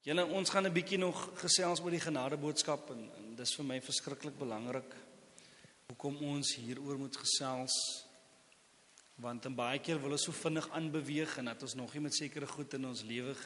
Julle, ons gaan 'n bietjie nog gesels oor die genadeboodskap en dis vir my verskriklik belangrik hoekom ons hieroor moet gesels, want baie keer wil ons so vinnig aanbeweeg en dat ons nog nie met sekere goed in ons lewe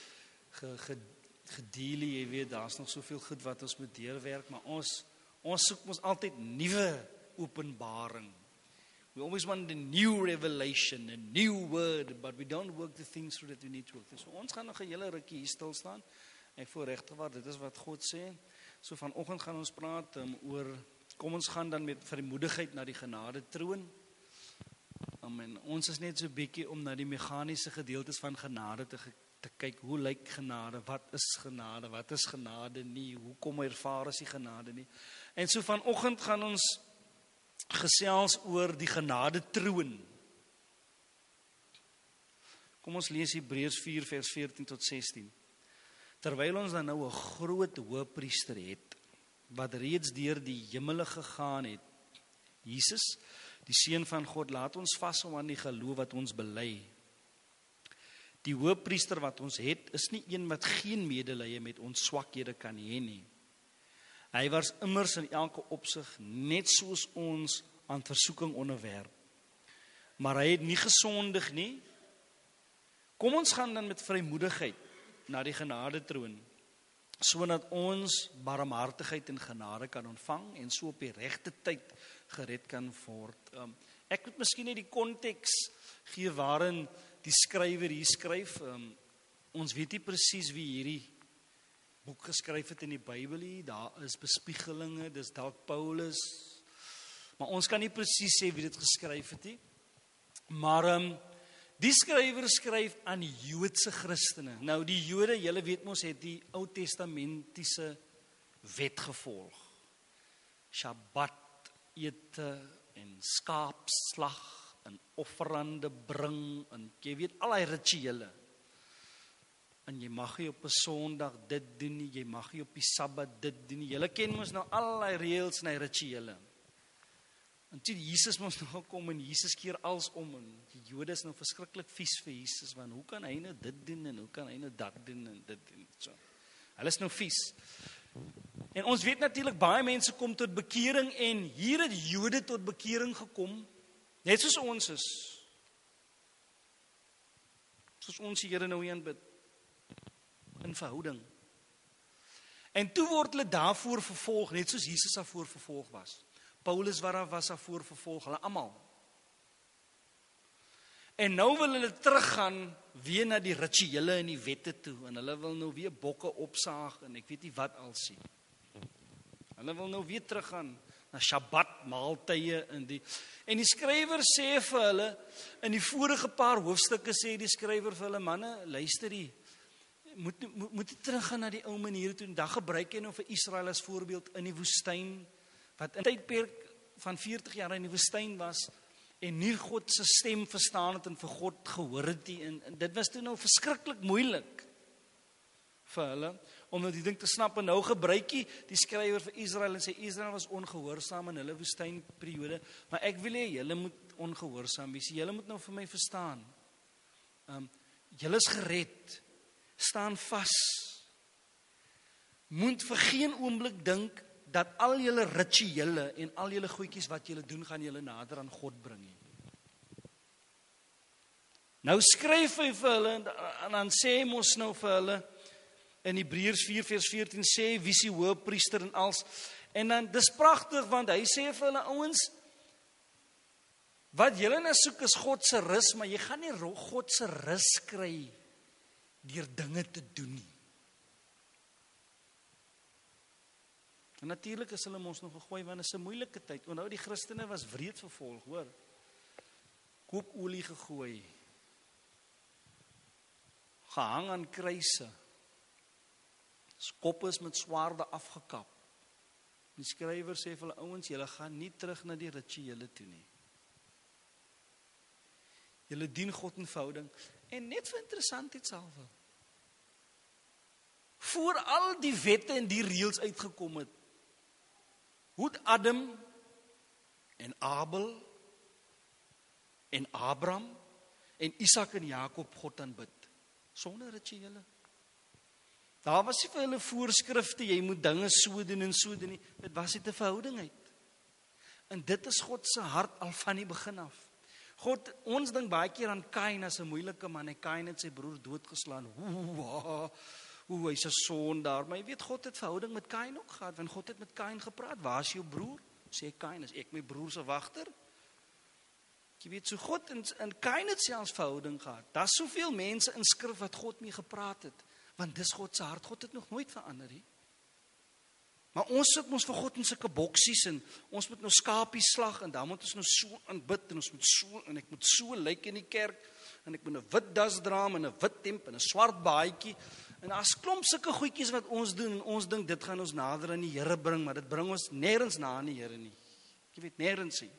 gedeel, jy weet, daar's nog soveel goed wat ons moet deurwerk, maar ons soek mos altyd nuwe openbaring. We always want a new revelation, a new word, but we don't work the things through that we need to work. So ons gaan nog 'n hele rukkie hier stil staan. Ek voel regtig waar dit is wat God sê. So vanoggend gaan ons praat oor, kom ons gaan dan met vrymoedigheid na die genade troon. En ons is net so 'n bietjie om na die meganiese gedeeltes van genade te kyk. Hoe lyk genade? Wat is genade? Wat is genade nie? Hoe kom ervaar as die genade nie? En so vanoggend gaan ons gesels oor die genade troon. Kom ons lees Hebreërs 4 vers 14 tot 16. Terwyl ons dan nou 'n groot hoëpriester het wat reeds deur die hemele gegaan het, Jesus, die seun van God, laat ons vashou aan die geloof wat ons bely. Die hoëpriester wat ons het, is nie een wat geen medelee met ons swakhede kan hê nie. Hy was immers in elke opsig net soos ons aan versoeking onderwerp. Maar hy het nie gesondig nie. Kom ons gaan dan met vrymoedigheid na die genadetroon, sodat ons barmhartigheid en genade kan ontvang en so op die regte tyd gered kan word. Ek moet miskien net die konteks gee waarin die skrywer hier skryf. Ons weet nie presies wie hierdie boek geskryf het in die Bybel nie. Daar is bespiegelinge, dis dalk Paulus, maar ons kan nie presies sê wie dit geskryf het nie. Maar die skrywer skryf aan die Joodse Christene. Nou die Jode, julle weet mos, het die Ou Testamentiese wet gevolg. Shabbat ete en skaapslag en offerande bring en jy weet al die rituele. En jy mag nie op 'n Sondag dit doen nie, jy mag nie op die Sabbat dit doen nie. Julle ken mos nou al die reëls en die rituele. En toe Jesus mos nou gekom en Jesus keer alles om en die Jode is nou verskriklik vies vir Jesus, want hoe kan hy nou dit doen en hoe kan hy nou dat doen en dit doen. So. Hulle is nou vies. En ons weet natuurlik baie mense kom tot bekering en hier het Jode tot bekering gekom, net soos ons is. Soos ons die Here nou hier aanbid. In verhouding. En toe word hulle daarvoor vervolg, net soos Jesus daarvoor vervolg was. Paulus was daarvoor vervolg, hulle almal. En nou wil hulle teruggaan weer na die rituele en die wette toe, en hulle wil nou weer bokke opsaag, en ek weet nie wat al sien. Hulle wil nou weer teruggaan na Shabbat, maaltye, en die skrywer sê vir hulle, in die vorige paar hoofstukke sê die skrywer vir hulle, manne, luister die, moet teruggaan na die ou maniere toe. Dan gebruik hy nou vir Israel as voorbeeld in die woestyn, wat in 'n tydperk van 40 jaar in die woestyn was en nie God se stem verstaan het en vir God gehoor het nie. En dit was toe nou verskriklik moeilik vir hulle om nou die ding te snap. En nou gebruik hy die skrywer vir Israel en sê Israel was ongehoorsaam in hulle woestynperiode, maar ek wil hê julle moet ongehoorsaam wees. Julle moet nou vir my verstaan. Julle is gered. Staan vas. Moet vir geen oomblik dink dat al julle rituele en al julle goedjies wat julle doen, gaan julle nader aan God bring nie. Nou skryf hy vir hulle en dan sê hy mos nou vir hulle in Hebreërs 4 vers 14 sê wie is die hoëpriester en als. En dan dis pragtig want hy sê vir hulle ouens, wat julle nou soek is God se rus, maar jy gaan nie God se rus kry deur dinge te doen nie. En natuurlik is hulle ons nog gegooi, want dit is 'n moeilike tyd. Onthou die Christene was wreed vervolg, hoor. Kookolie gegooi. Gehang aan kruise. Koppe is met swaarde afgekap. Die skrywer sê vir hulle ouens, julle gaan nie terug na die rituele toe nie. Julle dien God in verhouding. En net vir interessantheid selfe. Voor al die wette en die reëls uitgekom het, hoe het Adam en Abel en Abraham en Isak en Jakob God aanbid? Sonder rituele. Daar was nie vir hulle voorskrifte, jy moet dinge so doen en so doen nie. Dit was net 'n verhouding uit. En dit is God se hart al van die begin af. Ons dink baie keer aan Kain as 'n moeilike man. Kain het sy broer doodgeslaan. Hy's 'n sondaar. Maar jy weet, God het verhouding met Kain ook gehad. Want God het met Kain gepraat. Waar is jou broer? Sê Kain, is ek my broer se wagter? Jy weet, so God en Kain het selfs verhouding gehad. Daar's soveel mense in skrif wat God mee gepraat het. Want dis God se hart. God het nog nooit verander nie. Maar ons sit ons vir God in sulke boksies en ons moet nou skapies slag en dan moet ons nou so aanbid en ons moet so en ek moet so lyk in die kerk en ek moet 'n wit das dra en 'n wit hemp en 'n swart baadjie en daar's klomp sulke goedjies wat ons doen en ons dink dit gaan ons nader aan die Here bring, maar dit bring ons nêrens na aan die Here nie. Jy weet, nêrens nie.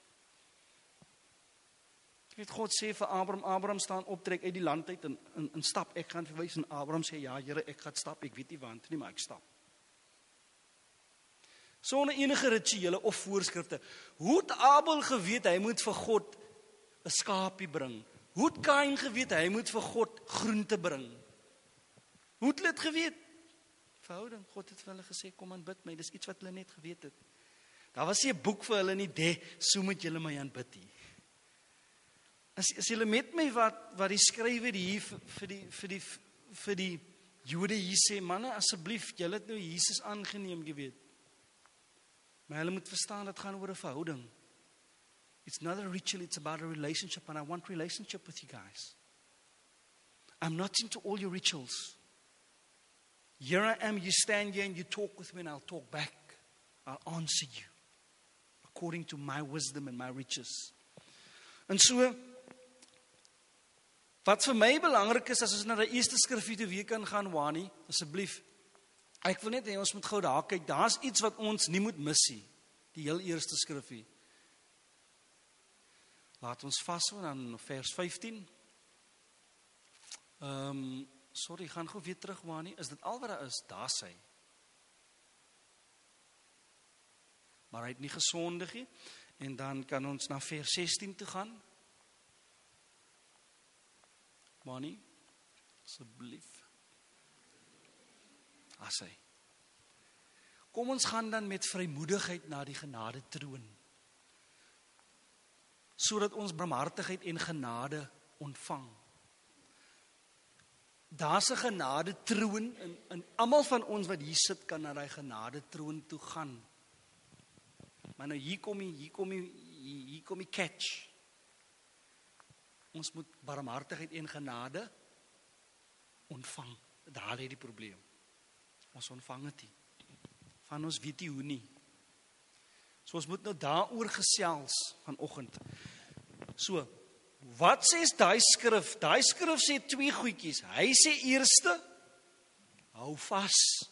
Jy weet, God sê vir Abraham staan op, trek uit die land uit en stap, ek gaan verwys en Abraham sê, ja Here, ek gaan stap, ek weet nie waantoe nie, maar ek stap. Sonder enige rituele of voorskrifte. Hoe het Abel geweet hy moet vir God 'n skaapie bring? Hoe het Kain geweet hy moet vir God groente bring? Hoe het hulle dit geweet? Verhouding. God het vir hulle gesê, kom aanbid my. Dis iets wat hulle net geweet het. Daar was nie 'n boek vir hulle nie, so moet julle my aanbid nie. As julle met my wat die skrywer hier vir die Jode hier sê, manne, asseblief, julle het nou Jesus aangeneem, jy weet. Maar hulle moet verstaan, dit gaan oor 'n verhouding. It's not a ritual, it's about a relationship, and I want relationship with you guys. I'm not into all your rituals. Here I am, you stand here and you talk with me and I'll talk back. I'll answer you according to my wisdom and my riches. En so, wat vir my belangrik is, as ons na die eerste skrifgie toe weer kan gaan, Wani, asseblief, ek wil net hê ons moet gou daar kyk, daar's iets wat ons nie moet mis nie, die heel eerste skrifgie. Laat ons vashou dan vers 15. Sorry, gaan gou weer terug, Wani, is dit al wat daar is? Daar sy. Maar hy het nie gesondig nie, en dan kan ons na vers 16 toe gaan. Wani, asseblief. Asy. Kom ons gaan dan met vrymoedigheid na die genade troon, sodat ons barmhartigheid en genade ontvang. Daar's 'n genade troon en almal van ons wat hier sit kan na daai genade troon toe gaan. Maar nou hier kom die catch. Ons moet barmhartigheid en genade ontvang. Daar lê die probleem. Ons ontvang dit nie. Van ons weet nie hoe nie. So ons moet nou daaroor gesels vanoggend. So, wat sê daai skrif? Daai skrif sê twee goedjies. Hy sê eerste, hou vas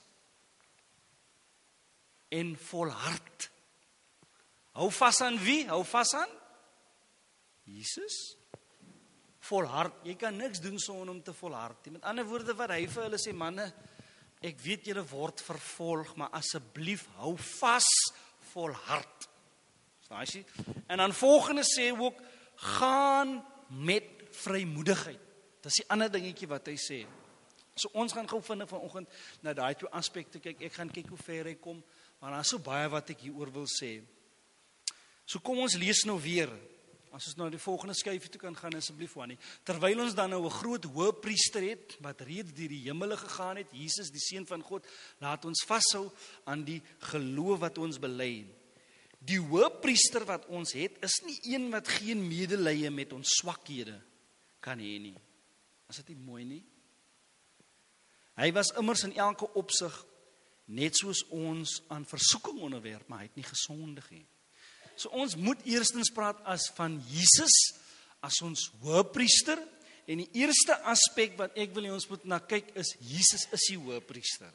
en volhard. Hou vas aan wie? Hou vas aan Jesus. Volhard. Jy kan niks doen sonder om te volhard. Met ander woorde wat hy vir hulle sê, manne, ek weet julle word vervolg, maar asseblief hou vas, volhard. En dan volgende sê ook, gaan met vrymoedigheid. Dis die ander dingetjie wat hy sê. So ons gaan gou vinnig vanoggend na daai twee aspekte kyk. Ek gaan kyk hoe ver hy kom, maar daar's so baie wat ek hieroor wil sê. So kom ons lees nou weer. As ons nou die volgende skyfie toe kan gaan, asseblief, Wani. Terwyl ons dan nou 'n groot hoëpriester het, wat reeds deur die hemele gegaan het, Jesus, die Seun van God, laat ons vashou aan die geloof wat ons bely. Die hoëpriester wat ons het, is nie een wat geen medelee met ons swakhede kan hê nie. Is dit nie mooi nie? Hy was immers in elke opsig net soos ons aan versoeking onderwerp, maar hy het nie gesondig nie. So ons moet eerstens praat as van Jesus, as ons hoëpriester, en die eerste aspek wat ek wil hê ons moet na kyk is, Jesus is die hoëpriester.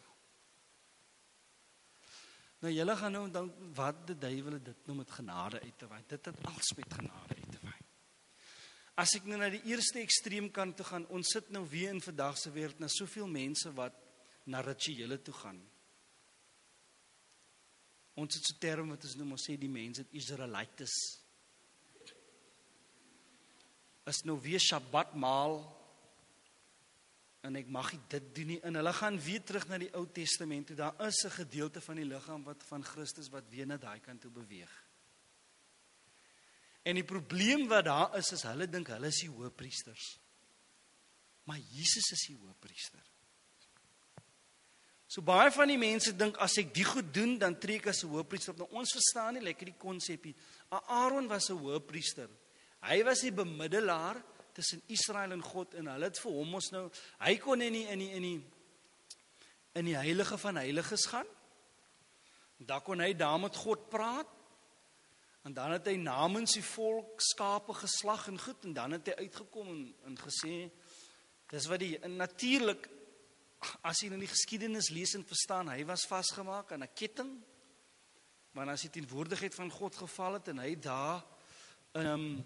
Nou julle gaan nou dan, wat die duiwel dit nou met genade uit te waai, dit het alles met genade uit te waai. As ek nou na die eerste ekstreem kant toe gaan, ons sit nou weer in vandag se wêreld, na soveel mense wat na rituele toe gaan. Ons het so term wat ons noem, ons sê die mense het Israelites. is nou weer Shabbat maal en ek mag nie dit doen nie, en hulle gaan weer terug na die Ou Testament toe. Daar is 'n gedeelte van die liggaam van Christus wat weer na daai kant toe beweeg. En die probleem wat daar is hulle dink hulle is die hoëpriesters. Maar Jesus is die hoëpriester. So baie van die mense dink as ek die goed doen, dan tree ek as 'n hoëpriester op. Nou ons verstaan nie lekker die konsep nie. Aaron was 'n hoëpriester. Hy was die bemiddelaar tussen Israel en God, en hulle het vir hom ons nou, hy kon in die heilige van heiliges gaan. Daar kon hy daar met God praat. En dan het hy namens die volk skape geslag en goed, en dan het hy uitgekom en gesê, dis wat en natuurlik, as jy in die geskiedenis lees en verstaan, hy was vasgemaak aan 'n ketting, want as die teenwoordigheid van God geval het, en hy daar in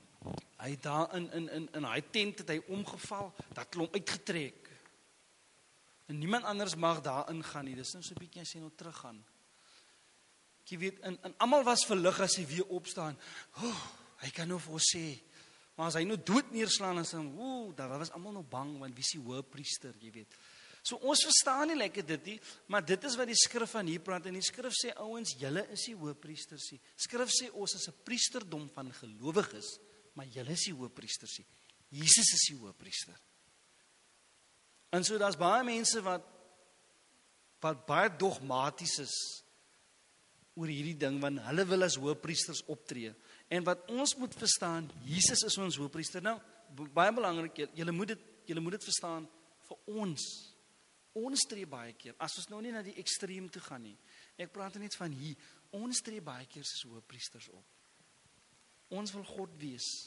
hy tent het hy omgeval, dat het hom uitgetrek. En niemand anders mag daar ingaan nie, dis nou so 'n bietjie as jy nou teruggaan. Jy weet, en almal was verlig as hy weer opstaan. Hy kan nou vir ons sê, maar as hy nou dood neerslaan en sê, daar was almal nou bang, want wie is die hoëpriester, jy weet. So ons verstaan nie lekker dit nie, maar dit is wat die skrif van hier praat, en die skrif sê, ouens, julle is die hoëpriesters nie. Skrif sê, ons is 'n priesterdom van gelowiges, maar julle is die hoëpriesters nie. Jesus is die hoëpriester. En so daar's baie mense wat baie dogmaties is oor hierdie ding, want hulle wil as hoëpriesters optree. En wat ons moet verstaan, Jesus is ons hoëpriester. Nou, baie belangrik, julle moet dit verstaan, vir ons. Ons tree baie keer, as ons nou nie na die ekstreem toe gaan nie. Ek praat net van hier, ons tree baie keer as hoëpriesters op. Ons wil God wees.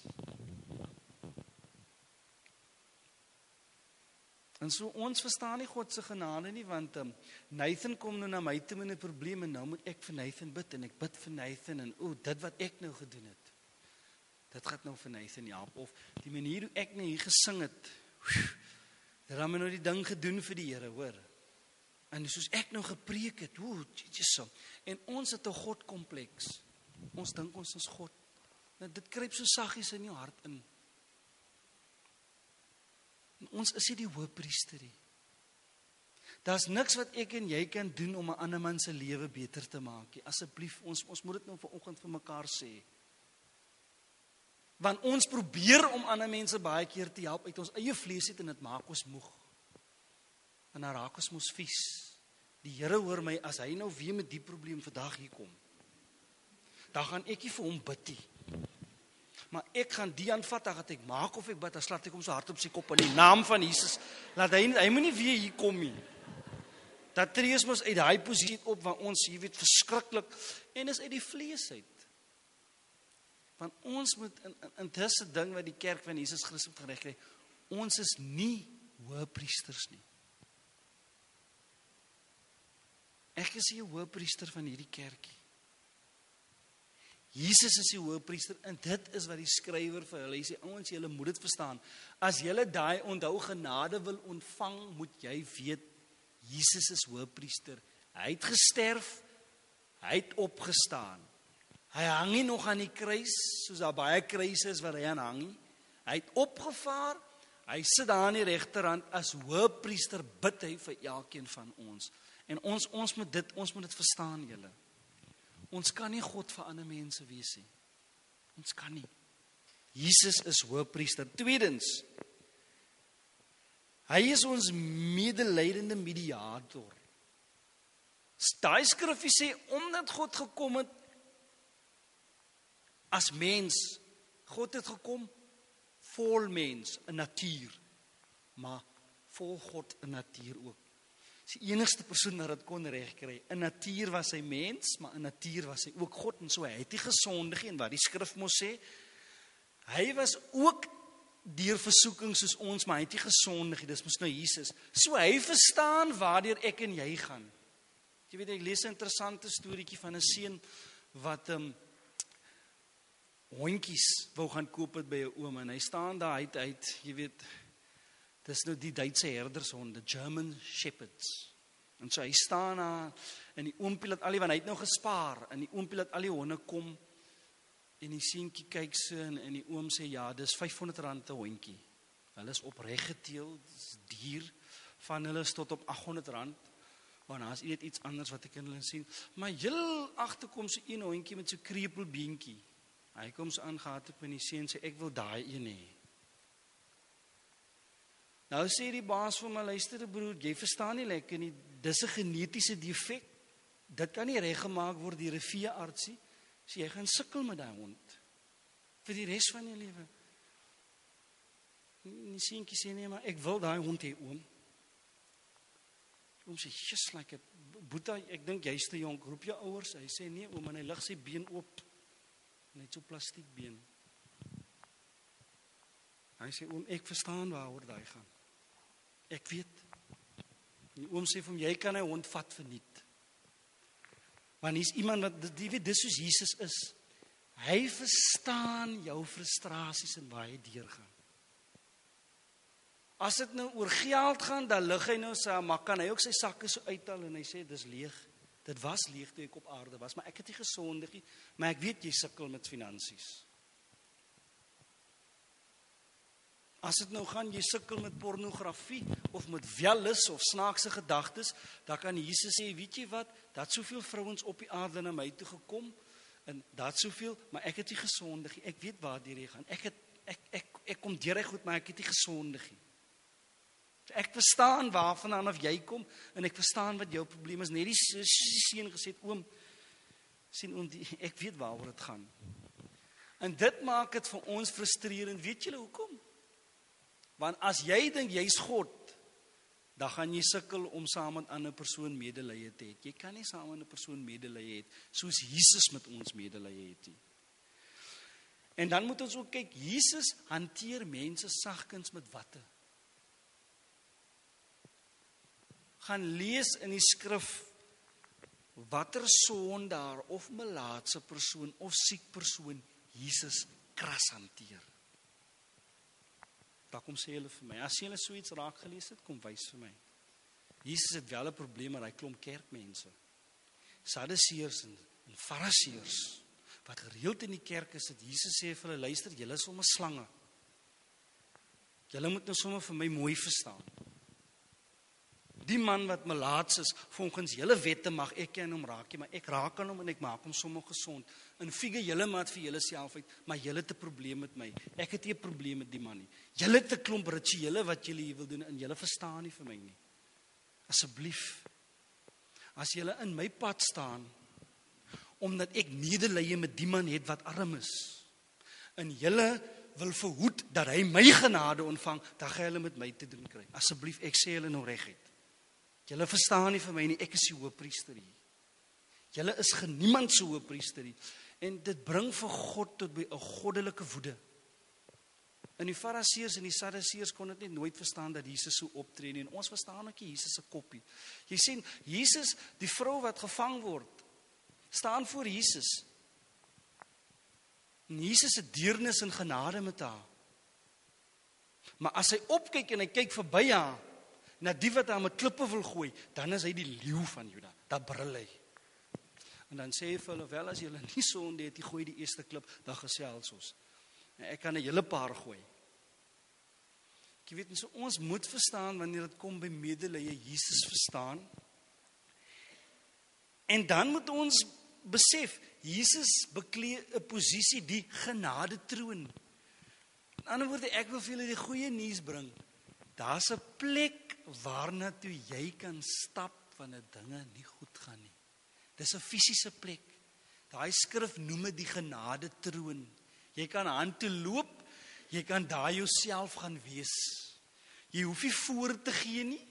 En so ons verstaan nie God se genade nie, want Nathan kom nou na my toe met 'n probleem, en nou moet ek vir Nathan bid, en ek bid vir Nathan, en dit wat ek nou gedoen het, dit gaan nou vir Nathan help, of die manier hoe ek nou hier gesing het, dit het my nou die ding gedoen vir die Here, hoor. En soos ek nou gepreek het, Jesus, en ons het 'n God-kompleks. Ons dink ons is God. Nou dit kruip so saggies in jou hart in. En ons is nie die hoëpriester nie. Daar's niks wat ek en jy kan doen om 'n ander man se lewe beter te maak nie. Asseblief, ons moet dit nou vanoggend vir mekaar sê. Want ons probeer om ander mense baie keer te help uit ons eie vlees uit, en dit maak ons moeg. En dan raak ons mos vies. Die Here hoor my, as hy nou weer met die probleem vandag hier kom, dan gaan ek nie vir hom bid nie. Maar ek gaan die aanvat, dan gaan ek maak of ek bid, dan slaat ek hom so hard op sy kop in die naam van Jesus. Laat hy moet nie weer hier kom nie. Dat tree ons mos uit daai posisie op, waar ons, jy weet, verskriklik, en is uit die vlees uit. Want ons moet, in dis 'n ding wat die kerk van Jesus Christus moet gereg kry, ons is nie hoëpriesters nie. Ek is nie 'n hoëpriester van hierdie kerkie. Jesus is die hoëpriester, en dit is wat die skrywer vir hulle sê, ouens, julle moet dit verstaan. As julle daai onthou genade wil ontvang, moet jy weet, Jesus is hoëpriester. Hy het gesterf, hy het opgestaan. Hy hang nie nog aan die kruis, soos daar baie kruise is wat hy aan hang nie. Hy het opgevaar, hy sit daar aan die regterhand, as hoëpriester bid hy vir elkeen van ons. En ons moet dit verstaan, julle. Ons kan nie God vir ander mense wees nie. Ons kan nie. Jesus is hoëpriester. Tweedens, hy is ons medelydende mediator. Daai skrifgie sê, omdat God gekom het as mens, God het gekom vol mens, 'n natuur, maar vol God 'n natuur ook. Dis die enigste persoon wat dit kon regkry. In natuur was hy mens, maar in natuur was hy ook God, en so hy het nie gesondig nie, en wat die skrif mos sê, hy was ook deur versoeking soos ons, maar hy het nie gesondig nie, dis mos nou Jesus. So hy verstaan waardeur ek en jy gaan. Jy weet, ek lees 'n interessante storieetjie van 'n seun wat hondjies wou gaan koop het by 'n oom, en hy staan daar uit, jy weet, dis nou die Duitse herdershonde, German Shepherds. En so hy staan daar, en die oompie laat want hy het nou gespaar, en die oompie laat al die honde kom, en die seentjie kyk so, en die oom sê, ja, dis R500 'n hondjie. Hulle is opreg geteel, dis duur. Van hulle is tot op R800, want daar is net iets anders wat ek in hulle sien. Maar heel agterkom so een hondjie met so krepelbeentjie. Hy kom so aangehaat op in die seun sê, ek wil daai een hê. Nou sê die baas vir my, luister broer, jy verstaan nie lekker nie, dis 'n genetiese defek. Dit kan nie reggemaak word deur 'n veeartsie. So jy gaan sukkel met daai hond vir die res van jou lewe. Die seentjie sê nee, maar ek wil daai hond hê, oom. Oom sê, just like it. Boeta, ek dink jy's te jonk, roep jou ouers. Hy sê nee, oom, en hy lig sy been oop. Net so plastiekbeen. Hy sê, oom, ek verstaan waaroor daai gaan. Ek weet. Die oom sê vir hom, jy kan hy hond vat verniet. Want hier's iemand wat, jy weet, dis soos Jesus is. Hy verstaan jou frustrasies en waar jy deurgaan. As dit nou oor geld gaan, dan lig hy nou sy, maar kan hy ook sy sakke so uithaal en hy sê, dis leeg. Dit was leeg toe ek op aarde was, maar ek het nie gesondig nie, maar ek weet jy sukkel met finansies. As dit nou gaan, jy sukkel met pornografie, of met wellus, of snaakse gedagtes, dan kan Jesus sê, weet jy wat, dat soveel vrouens op die aarde na my toe gekom, en dat soveel, maar ek het nie gesondig nie, ek weet waar die gaan, ek kom deur hy goed, maar ek het nie gesondig nie. Ek verstaan waarvandaan of jy kom, en ek verstaan wat jou probleem is. Net die seun gesê, oom, sien oom, ek weet waaroor dit gaan. En dit maak dit vir ons frustrerend. Weet julle hoekom? Want as jy dink jy's God, dan gaan jy sukkel om saam met 'n ander persoon medelee te hê. Jy kan nie saam met 'n persoon medelee hê soos Jesus met ons medelee het nie. En dan moet ons ook kyk, Jesus hanteer mense sagkens met watte. Gaan lees in die skrif watter sondaar of melaatse persoon of siek persoon Jesus kras hanteer. Daar kom sê hulle vir my, as jy so iets raak gelees het, kom wys vir my. Jesus het wel 'n probleem met hy klomp kerkmense. Sadduseërs en Fariseërs wat gereeld in die kerk is, het Jesus sê vir hulle, luister, julle is sommer slange. Julle moet nou sommer vir my mooi verstaan. Die man wat melaats is, volgens julle wette mag ek ken hom raak, maar ek raak aan hom en ek maak hom sommer gesond. En figure julle maat vir julle self uit, maar julle het 'n probleem met my. Ek het nie 'n probleem met die man nie. Julle het 'n klomp rituele wat julle hier wil doen en julle verstaan nie vir my nie. Asseblief, as julle in my pad staan, omdat ek medelee met die man het wat arm is, en julle wil verhoed dat hy my genade ontvang, dan gaan julle met my te doen kry. Asseblief, ek sê julle nou reguit. Julle verstaan nie vir my nie, ek is die hoëpriester hier. Julle is niemand se hoëpriester hier. En dit bring vir God tot by 'n goddelike woede. En die Fariseërs en die Sadduseërs kon dit net nooit verstaan dat Jesus so optree nie. En ons verstaan ook nie Jesus se koppie. Jy sien, Jesus, die vrou wat gevang word, staan voor Jesus. En Jesus het deernis en genade met haar. Maar as hy opkyk en hy kyk verby haar, na die wat haar met klippe wil gooi, dan is hy die leeu van Juda. Dan brul hy. En dan sê hy vir hulle, wel as julle nie sonde het, die gooi die eerste klip, dan gesels ons. Ek kan 'n hele paar gooi. Jy weet, so ons moet verstaan wanneer dit kom by medelee, Jesus verstaan. En dan moet ons besef, Jesus beklee 'n posisie, die genade troon. In ander woorde, ek wil vir julle die goeie nuus bring. Daar's 'n plek waarna toe jy kan stap wanneer dinge nie goed gaan nie. Dis 'n fisiese plek. Daai skrif noem dit die genade troon. Jy kan hand toe loop, jy kan daar jouself gaan wees. Jy hoef nie voor te gee nie.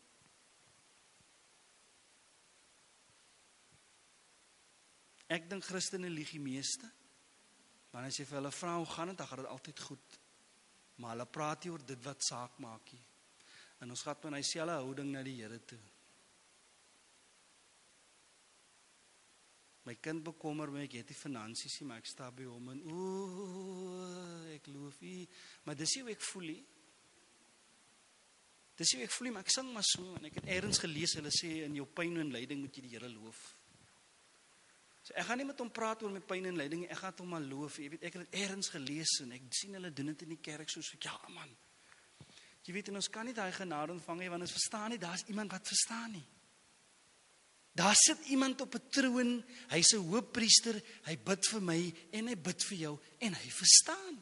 Ek dink Christene lieg die meeste. Want as jy vir hulle vra hoe gaan dit, dan gaan dit altyd goed. Maar hulle praat nie oor dit wat saak maak nie. En ons gaan met hy selfe houding na die Here toe. My kind bekommer my, ek het nie finansies nie, maar ek sta by hom en ek loof nie. Maar dis nie hoe ek voel nie. Dis nie hoe ek voel nie, maar ek sing maar so. En ek het eers gelees, hulle sê, in jou pyn en lyding moet jy die Here loof. So ek gaan nie met hom praat oor my pyn en lyding, ek gaan hom maar loof. Jy weet, ek het dit eers gelees en ek sien hulle doen dit in die kerk soos, ja man, Jy weet, en ons kan nie daai genade ontvang nie, want ons verstaan nie, daar is iemand wat verstaan nie. Daar sit iemand op 'n troon, hy's 'n hoëpriester, hy bid vir my en hy bid vir jou en hy verstaan.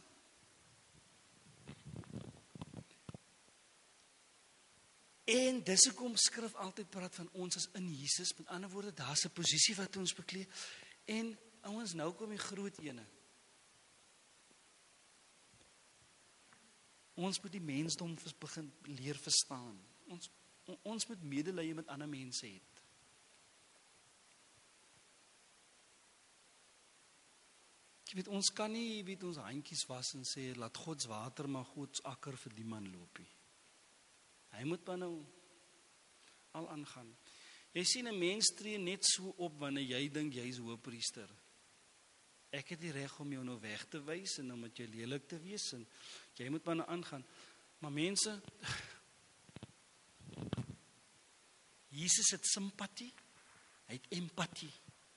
En dis hoekom skrif altyd praat van ons as in Jesus, met ander woorde, daar's 'n posisie wat ons beklee. En ouens, nou kom die groot ene. Ons moet die mensdom begin leer verstaan. Ons moet medelee met ander mense hê. Jy weet, ons kan nie ons handjies was en sê, laat God se water maar God se akker vir die man loop nie. Hy moet maar nou al aangaan. Jy sien, 'n mens tree net so op wanneer jy dink jy's hoëpriester. Ek het die reg om jou nou weg te wys en dan moet jy lelik te wees en jy moet maar nou aangaan. Maar mense, Jesus het simpatie, hy het empatie.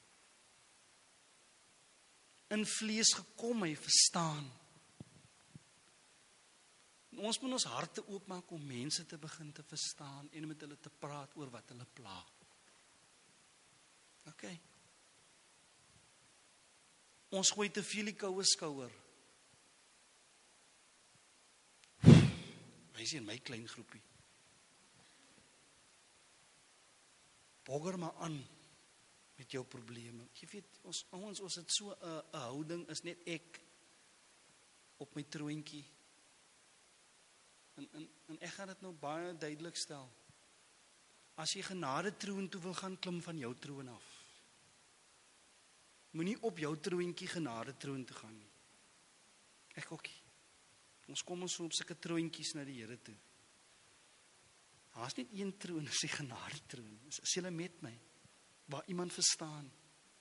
In vlees gekom, hy verstaan. Ons moet ons harte oopmaak om mense te begin te verstaan en met hulle te praat oor wat hulle pla. Okay. Ons gooi te veel die koue skouer. Hy is in my klein groepie. Bogger maar aan met jou probleme. Jy weet, ons het so 'n houding, is net ek op my troontjie. En ek gaan dit nou baie duidelik stel. As jy genade troon toe wil gaan, klim van jou troon af. Moenie op jou troontjie genade troon toe gaan nie. Ek ook nie. Ons kom ons so op sulke troontjies na die Here toe. Daar's net een troon, dis die genade troon. Is julle met my? Waar iemand verstaan.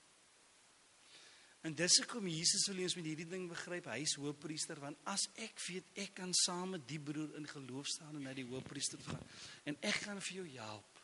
En dis hoekom Jesus wil ons met hierdie ding begryp, hy is hoëpriester, want as ek weet, ek kan saam met die broer in geloof staan en na die hoëpriester toe gaan, en ek gaan vir jou help,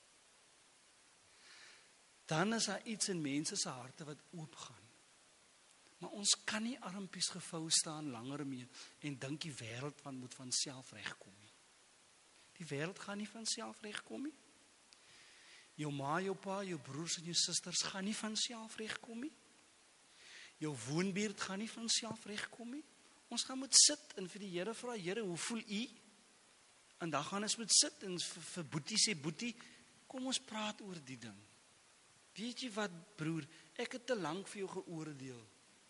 dan is daar iets in mense se harte wat oopgaan. Maar ons kan nie armpies gevou staan langer mee, en dink die wêreld moet van self regkom nie. Die wêreld gaan nie van self regkom nie. Jou ma, jou pa, jou broers en jou susters gaan nie van self regkom nie. Jou woonbuurt gaan nie van self regkom nie. Ons gaan moet sit en vir die Here vra, Here, hoe voel u? En dan gaan ons moet sit en vir Boetie sê, Boetie, kom ons praat oor die ding. Weet jy wat, broer, ek het te lank vir jou geoordeel.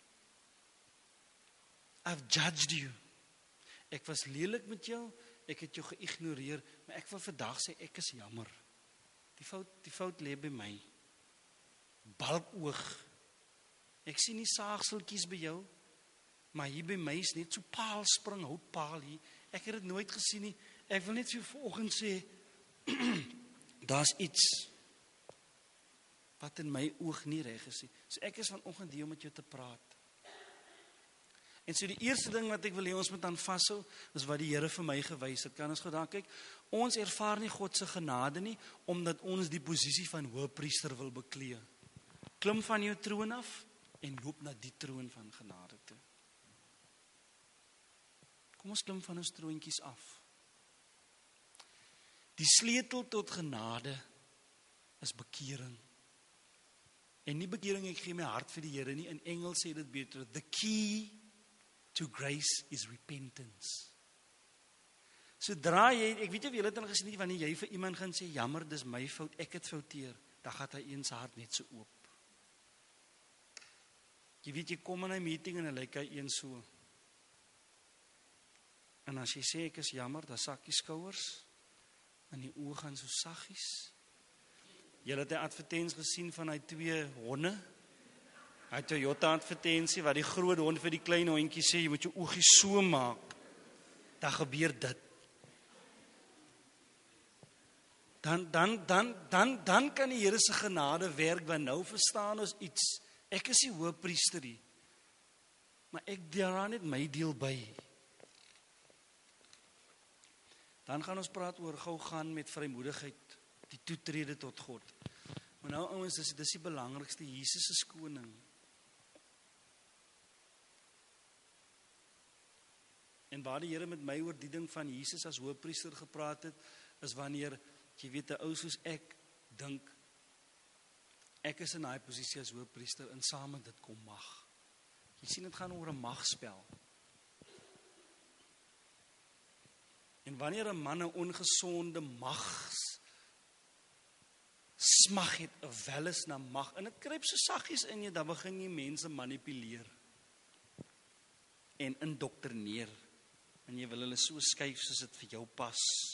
I've judged you. Ek was lelik met jou, ek het jou geïgnoreer, maar ek wil vandag sê, ek is jammer. Die fout lê by my. Balkoog. Ek sien nie saagseltjies by jou, maar hier by my is net so paalspring, houtpaal hier. Ek het dit nooit gesien nie. Ek wil net vir vanoggend sê, daar's iets wat in my oog nie reg is nie. So ek is vanoggend hier om met jou te praat. En so die eerste ding wat ek wil hê ons moet aan vashou, is wat die Here vir my gewys het. Kan ons gedaan kyk, ons ervaar nie God se genade nie, omdat ons die posisie van hoëpriester wil beklee. Klim van jou troon af en loop na die troon van genade toe. Kom ons klim van ons troontjies af. Die sleutel tot genade is bekering. En nie bekering, ek gee my hart vir die Here nie. In Engels sê dit beter, the key to grace is repentance. Sodra jy, ek weet jy julle het dan gesien, wanneer jy vir iemand gaan sê, jammer, dis my fout, ek het fouteer, dan gaat hy eens hart net so oop. Jy weet, jy kom in 'n meeting en dan lyk hy een so. En as jy sê, ek is jammer, dan sak jy skouers, en die oë gaan so saggies. Julle het 'n advertensie gesien van hy 2 honde. Hy Toyota advertensie, wat die groot hond vir die klein hondjie sê, jy moet jou oogies so maak. Dan gebeur dit. Dan kan die Here se genade werk, want nou verstaan ons iets. Ek is die hoëpriester hier, maar ek dra net my deel by. Dan gaan ons praat oor gou gaan met vrymoedigheid, die toetrede tot God. Maar nou ouens, dis die belangrikste, Jesus is koning. En waar die Here met my oor die ding van Jesus as hoëpriester gepraat het, is wanneer, jy weet, 'n ou soos ek dink, ek is in daai posisie as hoëpriester en saam met dit kom mag. Jy sien, dit gaan oor 'n magspel. En wanneer 'n man 'n ongesonde smag het, 'n welis na mag, en dit kruip so saggies in jou, dan begin jy mense manipuleer en indoktrineer, en jy wil hulle so skuif soos dit vir jou pas.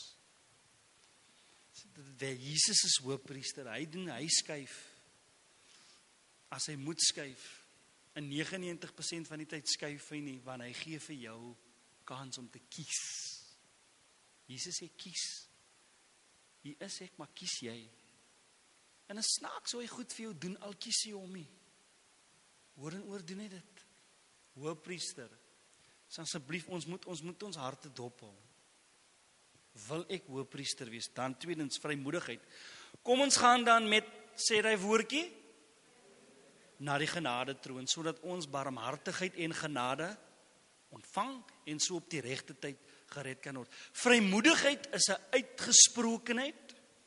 Jesus is hoëpriester, hy skuif, as hy moet skuif, en 99% van die tyd skuif hy nie, want hy gee vir jou kans om te kies. Jesus sê kies, hier is ek, maar kies jy. En 'n snaaks hoe hy goed vir jou doen, al kies jy hom nie. Oor en oor doen hy dit. Hoëpriester, so asseblief, ons moet ons harte dop hou. Wil ek hoëpriester wees? Dan tweedens, vrymoedigheid. Kom ons gaan dan met, sê hy woordjie, na die genadetroon, sodat ons barmhartigheid en genade ontvang, en so op die regte tyd gered kan word. Vrymoedigheid is 'n uitgesprokenheid,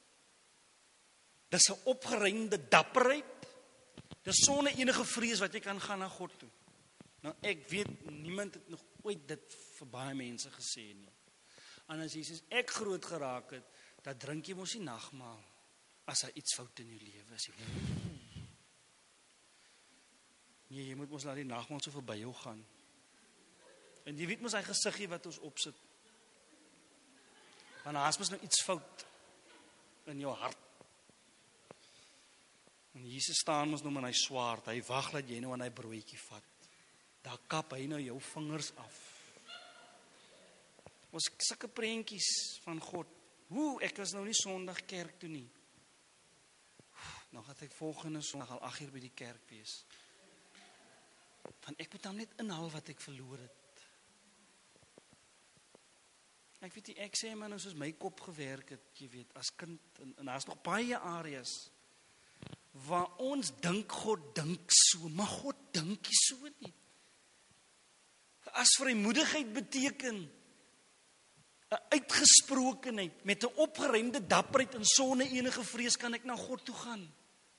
dis 'n opgeruimde dapperheid, dis sonder enige vrees wat jy kan gaan na God toe. Nou ek weet, niemand het nog ooit dit vir baie mense gesê nie. En as Jesus ek groot geraak het, dan drink jy mos nie nagmaal, as daar iets fout in jou lewe is. Nee, jy moet mos laat die nagmaal so verby jou gaan. En jy weet mos hy gesiggie wat ons opsit. Want daar is mos nou iets fout in jou hart. En Jesus staan mos nou met hy swaard, hy wag dat jy nou aan hy broodjie vat. Daar kap hy nou jou vingers af. Ons sulke prentjies van God. Ek was nou nie Sondag kerk toe nie. Nou gaan ek volgende Sondag al 8 uur by die kerk wees. Want ek moet dan net inhaal wat ek verloor het. Ek weet nie, ek sê maar nou soos my kop gewerk het, jy weet, as kind, en daar's nog baie areas, waar ons dink God dink so, maar God dink nie so nie. As vrymoedigheid beteken 'n uitgesprokenheid met 'n opgeruimde dapperheid en sonder enige vrees kan ek na God toe gaan.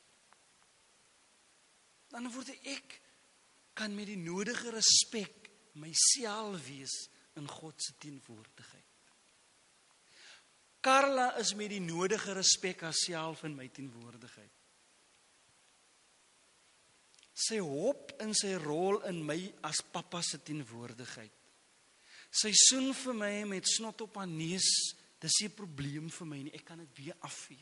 Dan word ek kan met die nodige respek myself wees in God se teenwoordigheid. Carla is met die nodige respek haarself in my teenwoordigheid. Sy hop in sy rol in my as pappa se teenwoordigheid. Sy soen vir my met snot op haar neus, dis nie 'n probleem vir my nie, ek kan dit weer afvee.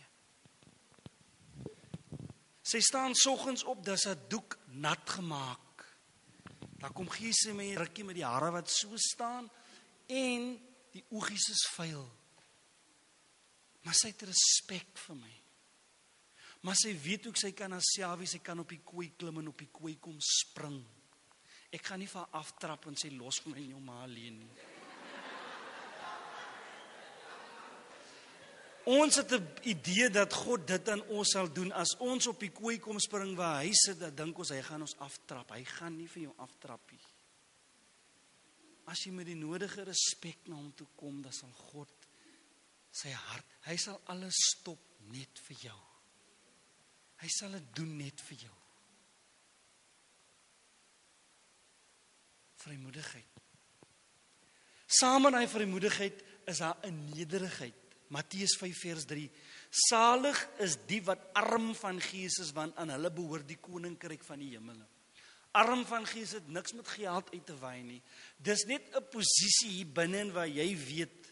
Sy staan soggens op, dis haar doek nat gemaak. Dan kom gee sy my 'n rukkie met die hare wat so staan, en die oogies is vuil. Maar sy het respek vir my. Maar sy weet ook, sy kan haarself wees, sy kan op die kooi klim en op die kooi kom spring. Ek gaan nie vir haar aftrap en sy los vir my in jou ma alleen nie. Ons het 'n idee dat God dit aan ons sal doen. As ons op die kooi kom spring waar hy sit, dan dink ons hy gaan ons aftrap. Hy gaan nie vir jou aftrap nie. As jy met die nodige respek na hom toe kom, dan sal God sy hart, hy sal alles stop net vir jou. Hy sal dit doen net vir jou. Vrymoedigheid. Saam met daai vrymoedigheid is daar 'n nederigheid. Matteus 5 vers 3. Salig is die wat arm van gees is, want aan hulle behoort die koninkryk van die hemele. Arm van gees het niks met geld uit te waai nie. Dis net 'n posisie hier binne waar jy weet,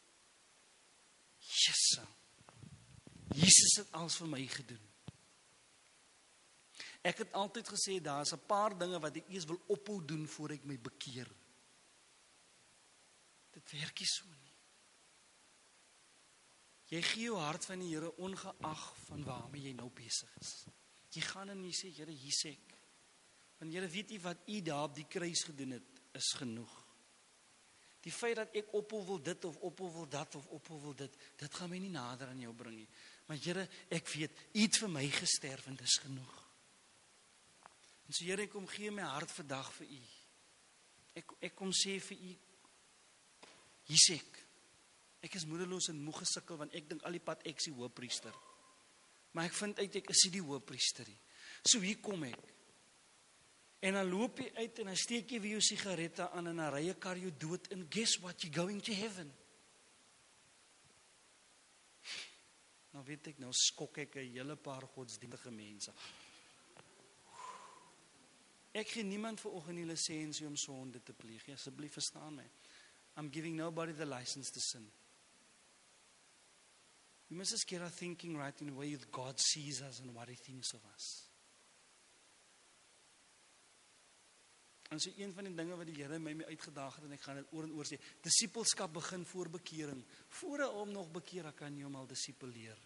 Jesus het alles vir my gedoen. Ek het altyd gesê, daar is 'n paar dinge wat ek eers wil ophou doen voor ek my bekeer. Dit werk nie so nie. Jy gee jou hart van die Here ongeag van waarmee jy nou besig is. Jy gaan en jy sê, Here, hier sê ek. Want Here, weet jy wat u daar op die kruis gedoen het, is genoeg. Die feit dat ek ophou wil dit, of ophou wil dat, of ophou wil dit gaan my nie nader aan jou bring nie. Maar Here, ek weet, u het vir my gesterf en dis genoeg. En so Here, ek kom gee my hart vandag vir u. Ek kom sê vir u, Hier sê ek is moedeloos en moeg gesukkel, want ek dink al die pad ek is die hoëpriester. Maar ek vind uit ek is nie die hoëpriester nie. So hier kom ek. En dan loop jy uit en dan steek jy weer jou sigarette aan en dan ry 'n kar jou dood en guess what, you're going to heaven. Nou weet ek, nou skok ek 'n hele paar godsdienstige mense. Ek gee niemand vanoggend die lisensie om sonde te pleeg. Asseblief verstaan my. I'm giving nobody the license to sin. We must just get our thinking right in the way that God sees us and what He thinks of us. En so een van die dinge wat die Here my uitgedaag het, en ek gaan dit oor en oor sê, disipelskap begin voor bekering. Voor hy hom nog bekeer, kan jy hom al disipel leer.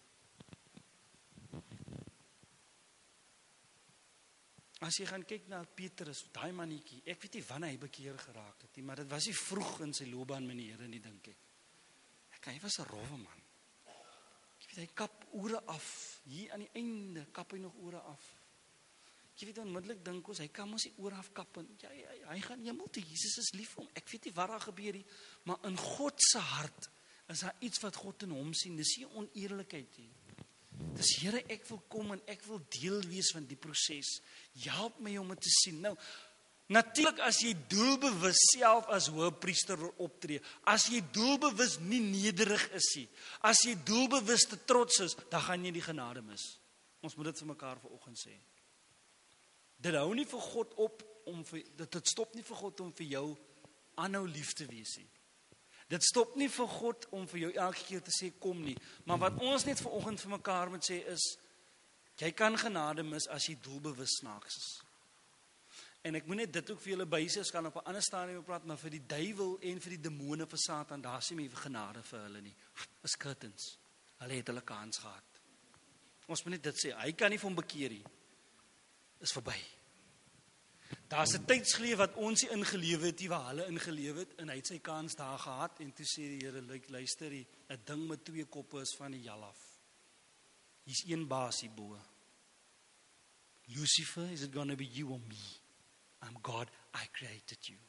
As jy gaan kyk na Petrus, daai mannetjie, ek weet nie wanneer hy bekeer geraak het nie, maar dit was nie vroeg in sy loopbaan met die Here nie, dink ek. Hy was 'n rowwe man. Ek weet, hy kap ore af. Hier aan die einde kap hy nog ore af. Jy weet, onmiddellik dink ons, hy kan mos die oor afkap en hy gaan hemel toe, Jesus is lief vir hom. Ek weet nie wat daar gebeur nie, maar in God se hart is daar iets wat God in hom sien. Dis nie oneerlikheid nie. Dis Here, ek wil kom en ek wil deel wees van die proses. Help my om dit te sien. Nou, natuurlik as jy doelbewus self as hoëpriester wil optree, as jy doelbewus nie nederig is nie, as jy doelbewus te trots is, dan gaan jy die genade mis. Ons moet dit vir mekaar vanoggend sê. Dit hou nie vir God op om dit stop nie vir God om vir jou aanhou lief te wees nie. Dit stop nie vir God om vir jou elke keer te sê kom nie, maar wat ons net vanoggend vir mekaar moet sê is, jy kan genade mis as jy doelbewus snaaks is. En ek moet net dit ook vir julle bysê, ons kan op 'n ander stadium praat, maar vir die duiwel en vir die demone vir Satan, daar sien jy genade vir hulle nie. Is curtains. Hulle het hulle kans gehad. Ons moet net dit sê, hy kan nie vir hom bekeer nie. Is verby. Daar's 'n tydsgeleef wat ons nie ingelewe het nie, waar hulle ingelewe het, en hy het sy kans daar gehad, en toe sê die Here, luister, 'n ding met 2 koppe is van die hel af. Hier's een baas hierbo. Lucifer, is it gonna be you or me? I'm God, I created you.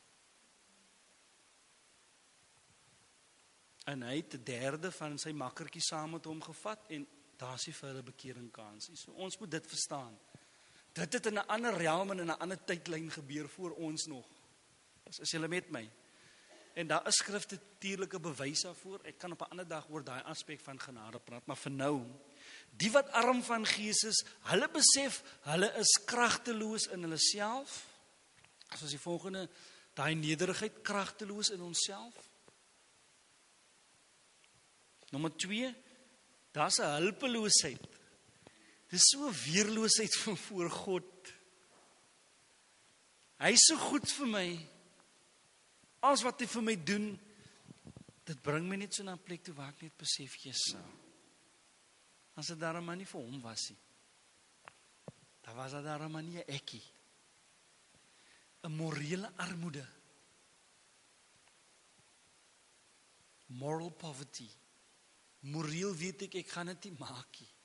En hy het 'n derde van sy makkertjie saam met hom gevat, en daar's nie vir hulle bekering kans nie. So ons moet dit verstaan. Dit het in 'n ander realm en in 'n ander tydlyn gebeur voor ons nog. Is julle met my? En daar is skrifte natuurlike bewys daarvoor. Ek kan op 'n ander dag oor daai aspek van genade praat, maar vir nou, die wat arm van gees is, hulle besef, hulle is kragteloos in hulle self. As die volgende, daai nederigheid, kragteloos in onsself. Nommer 2, daar's 'n hulpeloosheid. Dis so 'n weerloosheid van voor God. Hy is so goed vir my. Alles wat hy vir my doen, dit bring my net so na 'n plek toe waar ek net besef, Jesus. As dit daarom maar nie vir hom was nie. Dan was dit daarom maar nie 'n ekkie. 'n morele armoede. Moral poverty. Moreel weet ek gaan dit nie maak nie.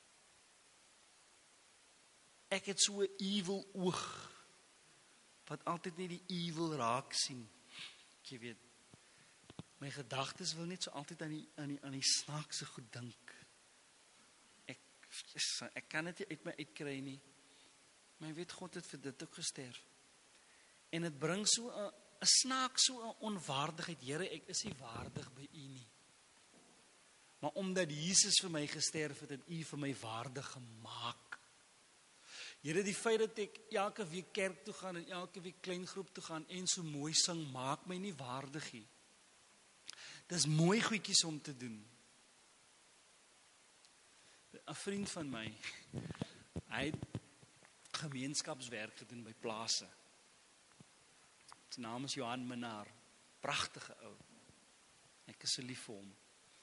Ek het so 'n evil oog, wat altyd net die evil raak sien. Jy weet, my gedagtes wil net so altyd aan die snaakse goed dink. Ek kan dit nie uit my uitkry nie. Maar jy weet, God het vir dit ook gesterf. En dit bring so 'n snaak, so 'n onwaardigheid. Here, ek is nie waardig by U nie. Maar omdat Jesus vir my gesterf het en U vir my waardig gemaak. Here, die feit dat ek elke week kerk toe gaan en elke week kleingroep toe gaan en so mooi sing, maak my nie waardig nie. Dis mooi goedjies om te doen. 'n vriend van my, hy het gemeenskapswerk gedoen by plase. Sy naam is Johan Minnar, pragtige ou. Ek is so lief vir hom.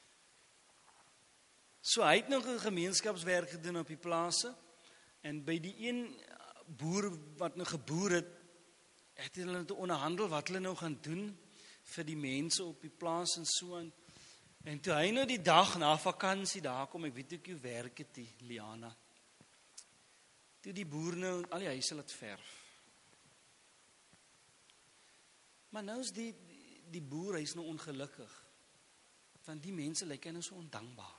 So hy het nog 'n gemeenskapswerk gedoen op die plase, en by die een boer wat nou geboer het hulle te onderhandel wat hulle nou gaan doen vir die mense op die plaas en so aan. En toe hy nou die dag na vakansie daar kom, ek weet ook hoe werk het die Liana. Toe die boer nou al die huise laat verf. Maar nou is die boer, hy is nou ongelukkig. Want die mense lyk nou so ondankbaar.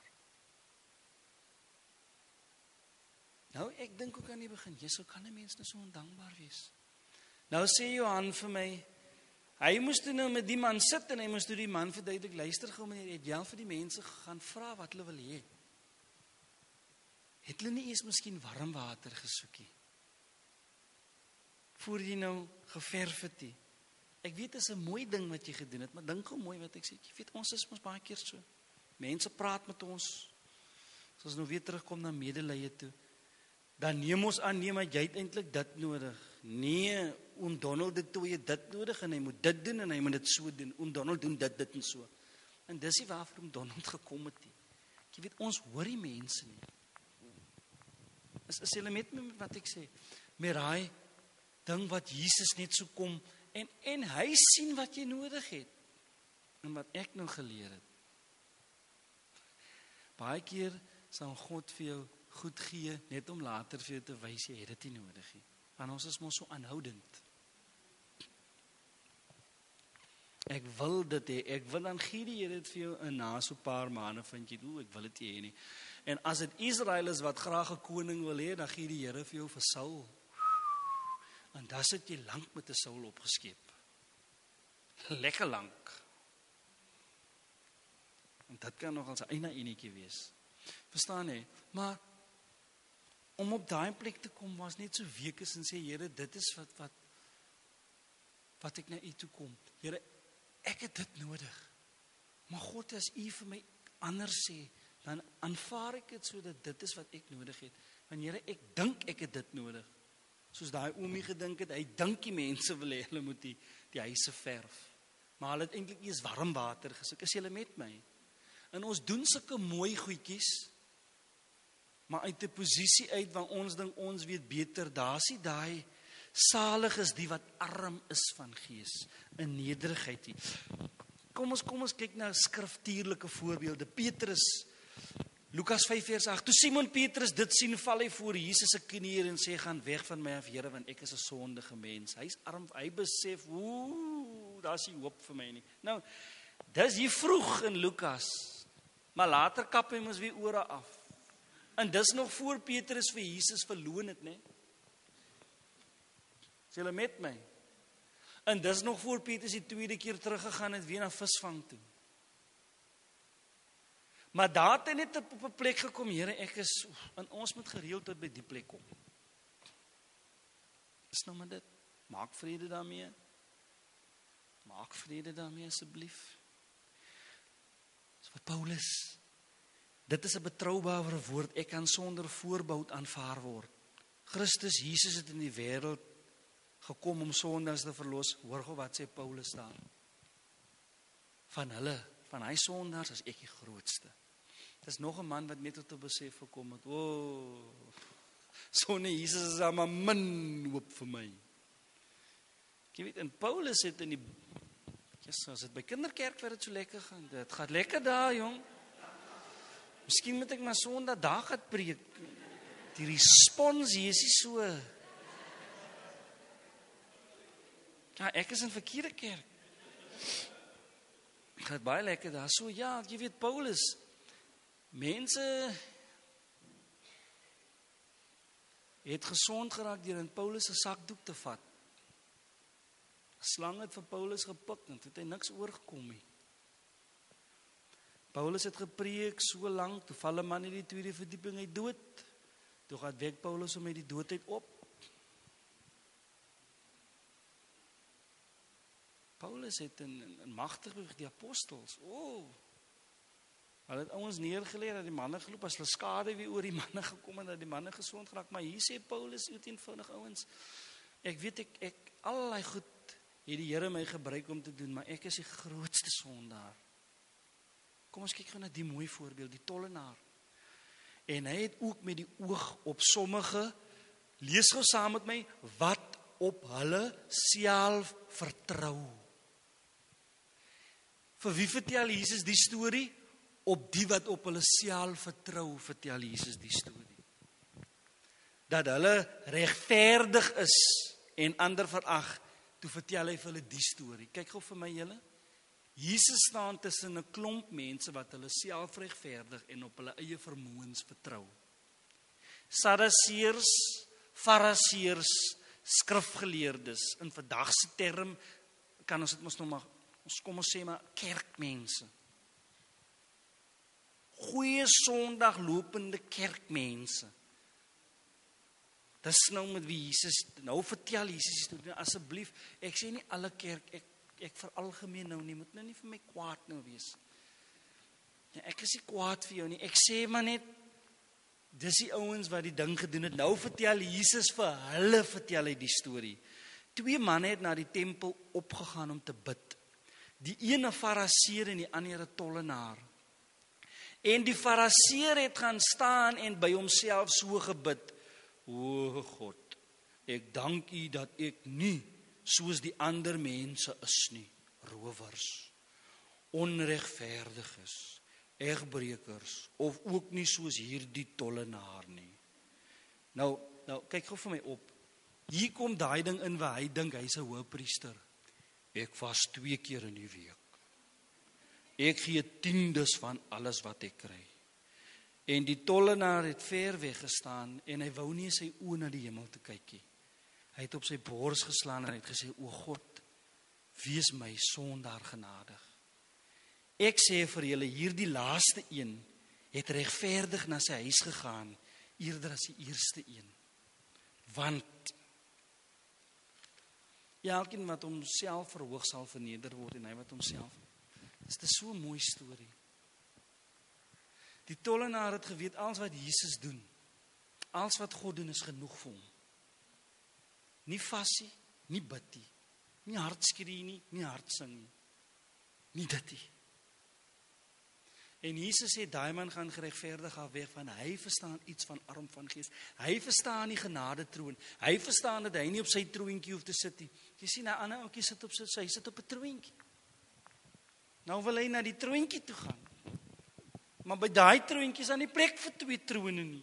Nou, ek dink ook aan die begin, Jesus, hoe kan 'n mens nou so ondankbaar wees? Nou sê Johan vir my, hy moes toe nou met die man sit en hy moes toe die man verduidelik, luister gou meneer, het jy al vir die mense gaan vra wat hulle wil hê? Het hulle nie eers miskien warm water gesoek nie? Voor jy nou geverf het nie. Ek weet, dit is 'n mooi ding wat jy gedoen het, maar dink gou mooi wat ek sê. Jy weet, ons is mos baie keer so. Mense praat met ons, as ons nou weer terugkom na medelee toe, dan neem ons aan, nee, maar jy het eintlik dit nodig. Nee, oom Donald het toe jy dit nodig en hy moet dit doen en hy moet dit so doen. Oom Donald doen dit en so. En dis nie waarvoor oom Donald gekom het nie. Jy weet, ons hoor die mense nie. Is julle met my wat ek sê? Met daai ding wat Jesus net so kom en hy sien wat jy nodig het. En wat ek nou geleer het. Baie keer sal God vir jou goed gee, net om later vir jou te wys jy het dit nie nodig nie. Want ons is mos so aanhoudend. Ek wil dit hê, ek wil dan gee die Here dit vir jou en na so 'n paar maande vind jy, ek wil dit hê nie. En as dit Israel is wat graag 'n koning wil hê, dan gee die Here vir jou vir Saul. En dan sit jy lank met 'n Saul opgeskep. Lekker lank. En dit kan nog als 'n eina enetjie wees. Verstaan jy? Maar om op daai plek te kom was net so week is en sê, Here, dit is wat ek na U toe kom. Here, ek het dit nodig. Maar God, as U vir my anders sê, dan aanvaar ek dit sodat dit is wat ek nodig het. Want Here, ek dink ek het dit nodig. Soos daai oomie gedink het, hy dink die mense wil hê hulle moet die huise verf. Maar hulle het eintlik eers warm water gesoek. Is julle met my? En ons doen sulke mooi goedjies, maar uit 'n posisie uit waar ons dink ons weet beter, daar's nie daai salig is die wat arm is van gees, in nederigheid nie. Kom ons kyk na skriftuurlike voorbeelde. Petrus, Lukas 5:8. Toe Simon Petrus dit sien, val hy voor Jesus se knieë en sê, gaan weg van my af, Here, want ek is 'n sondige mens. Hy's arm, hy besef, daar's nie hoop vir my nie. Nou, dis hier vroeg in Lukas, maar later kap hy mos weer ore af. En dis nog voor Petrus vir Jesus verloon het, né? Is julle met my? En dis nog voor Petrus die tweede keer teruggegaan het weer na visvang toe. Maar daar het hy net op 'n plek gekom, Here, ek is, en ons moet gereeld tot by die plek kom. Dis nou maar dit. Maak vrede daarmee. Maak vrede daarmee asseblief. So wat Paulus, dit is 'n betroubare woord, ek kan sonder voorbehoud aanvaar word. Christus Jesus het in die wêreld gekom om sondaars te verlos. Hoor gou wat sê Paulus daar. Van hy sondaars is ek die grootste. Dis nog 'n man wat net tot 'n besef gekom het. Sonder Jesus is daar maar min hoop vir my. Jy weet, en Paulus het in die, as dit by kinderkerk waar dit so lekker gaan, dit gaat lekker daar, jong. Miskien moet ek maar Sondag daar gaan preek. Die respons hier is nie so. Ja, ek is in verkeerde kerk. Het gaat baie lekker daar. So ja, jy weet Paulus, mense het gesond geraak deur in Paulus se sakdoek te vat. 'n Slang het vir Paulus gepik en het hy niks oorgekom nie. Paulus het gepreek so lank, toe val 'n man in die tweede verdieping uit dood. Toe gaan wek Paulus hom uit die doodheid op. Paulus het in magtig die apostels. Hulle het ouens neergelê dat die manne geloop, as hulle skade weer oor die manne gekom en dat die manne gesond geraak. Maar hier sê Paulus, eenvoudig ouens, ek weet ek allerlei goed het die Here my gebruik om te doen, maar ek is die grootste sondaar. Kom ons kyk gou na die mooi voorbeeld, die tollenaar. En hy het ook met die oog op sommige, lees gou saam met my, wat op hulle self vertrou. Vir wie vertel Jesus die storie? Op die wat op hulle self vertrou, vertel Jesus die storie. Dat hulle regverdig is en ander verag, toe vertel hy vir hulle die storie. Kyk gou vir my julle, Jesus staan tussen 'n klomp mense wat hulle self regverdig en op hulle eie vermoëns vertrou. Sadduseërs, Fariseërs, skrifgeleerdes, in vandag se term kan ons dit mos nou maar, kom ons sê maar kerkmense. Goeie Sondag lopende kerkmense. Dis nou met wie Jesus, nou vertel Jesus, asseblief, ek sê nie alle kerk, ek veralgemeen nou nie, moet nou nie vir my kwaad nou wees. Ja, ek is nie kwaad vir jou nie, ek sê maar net, dis die ouens wat die ding gedoen het, nou vertel Jesus vir hulle, vertel hy die storie. 2 manne het na die tempel opgegaan om te bid. Die ene Fariseer en die ander 'n tollenaar. En die Fariseer het gaan staan en by homself so gebid, o God, ek dank U dat ek nie soos die ander mense is nie, rowers, onregverdiges, egbreekers, of ook nie soos hierdie tollenaar nie. Nou, kyk gou vir my op. Hier kom daai ding in waar hy dink hy's 'n hoëpriester. Ek vas 2 keer in die week. Ek gee 10% van alles wat ek kry. En die tollenaar het ver weg gestaan en hy wou nie sy oë na die hemel te kyk nie. Hy het op sy bors geslaan en hy het gesê, o God, wees my sondaar genadig. Ek sê vir julle, hierdie laaste een het regverdig na sy huis gegaan, eerder as die eerste een. Want elkeen wat homself verhoog sal verneder word en hy wat homself. Dit is so 'n mooi storie. Die tollenaar het geweet, alles wat Jesus doen, alles wat God doen is genoeg vir hom. Nie vasie, nie bid nie, nie hartskree nie, nie hartsing nie. Nie dit nie. En Jesus sê, daai man gaan geregverdig af weg van, hy verstaan iets van arm van gees. Hy verstaan die genade troon. Hy verstaan dat hy nie op sy troontjie hoef te sit nie. Jy sien, 'n ander ouetjie sit op hy sit op 'n troontjie. Nou wil hy na die troontjie toe gaan. Maar by daai troontjie is daar nie plek vir 2 trone nie.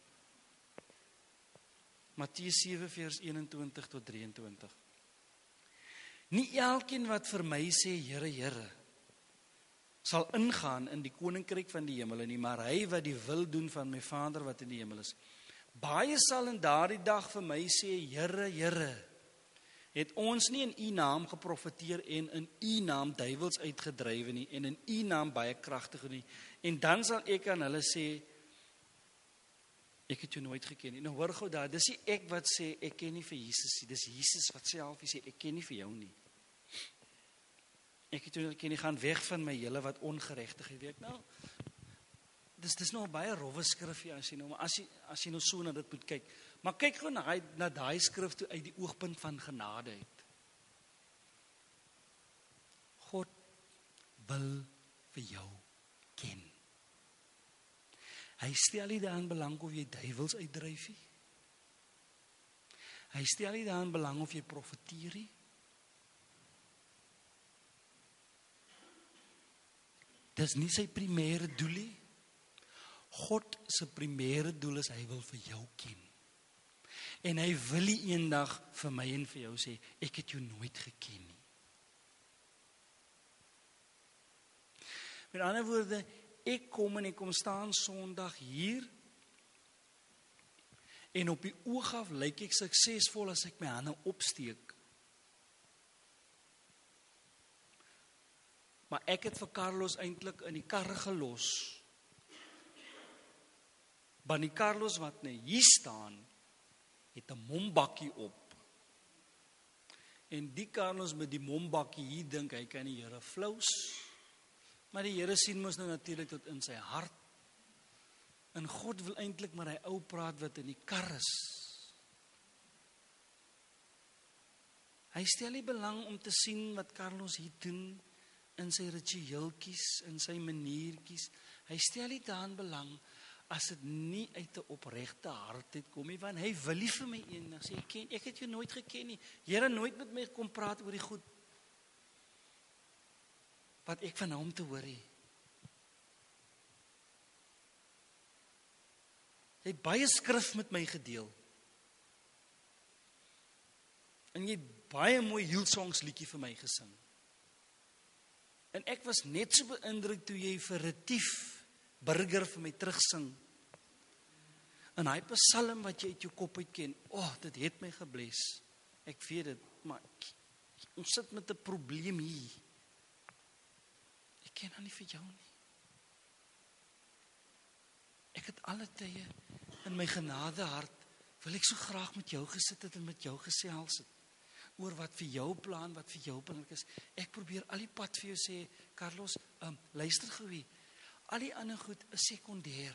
Matteus 7 vers 21 tot 23. Nie elkeen wat vir my sê, Here, Here, sal ingaan in die koninkryk van die hemel nie, maar hy wat die wil doen van my Vader wat in die hemel is. Baie sal in daardie dag vir my sê, Here, Here, het ons nie in U naam geprofeteer en in U naam duiwels uitgedrywe nie, en in U naam baie kragtig nie. En dan sal ek aan hulle sê, ek het jou nooit geken nie. Nou hoor gou daar, dis nie ek wat sê, ek ken nie vir Jesus nie, dis Jesus wat self sê, ek ken nie vir jou nie. Ek het jou nie geken nie, gaan weg van my, julle wat ongeregtigheid werk. Nou, dis nou 'n baie rowwe skrifgie as jy nou, maar as jy nou so na dit moet kyk. Maar kyk gou na daai skrif toe uit die oogpunt van genade uit. God wil vir jou ken. Hy stel nie daarin belang of jy duiwels uitdryf nie. Hy stel nie daarin belang of jy profeteer nie. Dis nie sy primêre doel nie. God se primêre doel is hy wil vir jou ken. En hy wil nie eendag vir my en vir jou sê, ek het jou nooit geken nie. Met ander woorde, ek kom staan Sondag hier en op die oog af lyk ek suksesvol as ek my hande opsteek. Maar ek het vir Carlos eintlik in die kar gelos. Want die Carlos wat nou hier staan, het 'n mombakkie op. En die Carlos met die mombakkie hier dink hy kan die Here flous. Maar die Here sien mos nou natuurlik tot in sy hart. En God wil eintlik met hy ou praat wat in die kar is. Hy stel nie belang om te sien wat Carlos hier doen in sy ritueeltjies, in sy maniertjies. Hy stel nie daarin belang as dit nie uit 'n opregte hart uitkom nie, want hy wil nie vir my eendag sê, ek het jou nooit geken nie. Here nooit met my kom praat oor die goed wat ek van hom te hoor het. Hy het baie skrif met my gedeel. En jy het baie mooi Hillsongs liedjie vir my gesing. En ek was net so beïndruk toe jy vir Retief Burger vir my terugsing. En hy psalm wat jy uit jou kop uit ken, dit het my gebless. Ek weet dit, maar ons sit met 'n probleem hier. Ek ken hom nie vir jou nie. Ek het alle tye in my genade hart, wil ek so graag met jou gesit het en met jou gesels het. Oor wat vir jou plan, wat vir jou belangrik is. Ek probeer al die pad vir jou sê, Carlos, luister gou, al die ander goed is sekondêr.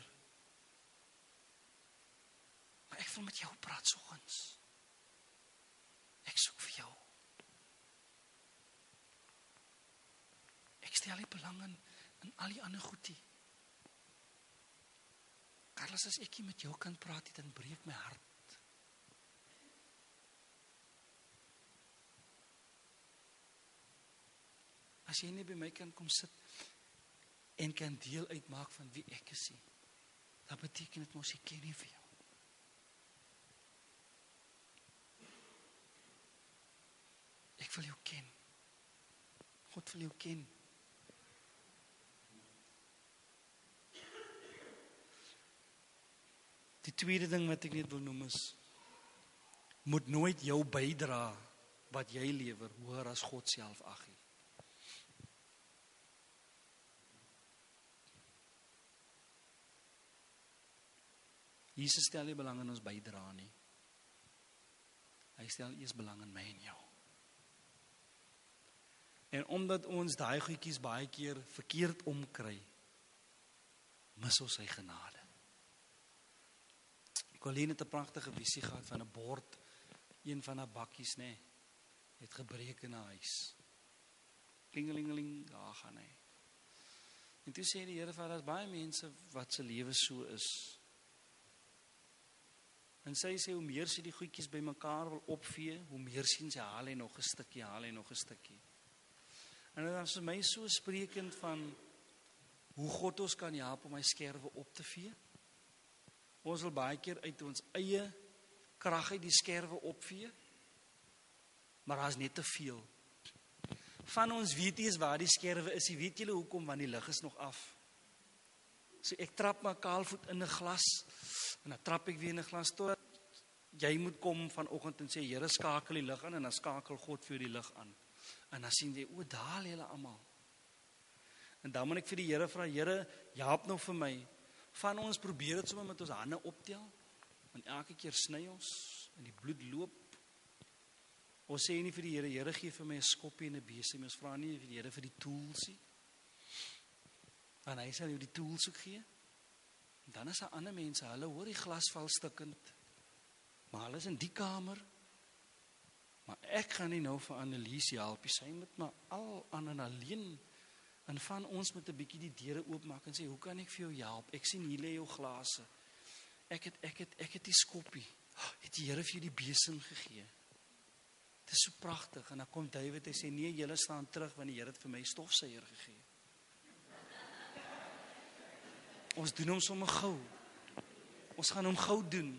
Maar ek wil met jou praat soggens. Ek soek vir jou. Ek stel nie belang in al die ander goedie. Carlos, as ek nie met jou kan praat, dan breek my hart. As jy nie by my kan kom sit en kan deel uitmaak van wie ek is, dan beteken dit mos ek ken nie vir jou. Ek wil jou ken. God wil jou ken. Die tweede ding wat ek net wil noem is, moet nooit jou bydra wat jy lewer hoër as God self ag nie. Jesus stel nie belang in ons bydra nie. Hy stel eers belang in my en jou. En omdat ons daai goedjies baie keer verkeerd omkry, mis ons sy genade. Colleen het 'n pragtige visie gehad van 'n bord, een van haar bakkies, het gebreek in haar huis. Klingelingeling, daar gaan hy. En toe sê die Here vir haar, daar's baie mense wat se lewe so is. En sy sê, hoe meer sy die goedjies bymekaar wil opvee, hoe meer sien sy, haal hy nog 'n stukkie, haal hy nog 'n stukkie. En dit was vir my so sprekend van hoe God ons kan help om hy skerwe op te vee. Ons wil baie keer uit ons eie krag uit die skerwe opvee, maar daar's net te veel. Van ons weet nie eens waar die skerwe is. Jy weet julle hoekom, want die lig is nog af. So ek trap my kaalvoet in 'n glas, en dan trap ek weer in 'n glas, tot jy moet kom vanoggend en sê, Here, skakel die lig aan, en dan skakel God vir die lig aan. En dan sien jy, daar lê hulle almal. En dan moet ek vir die Here vra, Here, help nou vir my. Van ons probeer dit sommer met ons hande optel, en elke keer sny ons, en die bloed loop. Ons sê nie vir die Here, Here, gee vir my 'n skoppie en 'n besie, ons vra nie vir die Here vir die tools nie. En hy sal jou die tools ook gee. En dan is daar ander mense, hulle hoor die glas val stikkend, maar hulle is in die kamer. Maar ek gaan nie nou vir Annelies help, sy moet maar al aan en alleen. En van ons moet 'n bietjie die deure oopmaak en sê, hoe kan ek vir jou help? Ek sien hier lê jou glase. Ek het die skoppie. Het die Here vir jou die besem gegee? Dit is so pragtig. En dan kom David, hy sê, nee, julle staan terug, want die Here het vir my stofsuier gegee. Ons doen hom sommer gou. Ons gaan hom gou doen.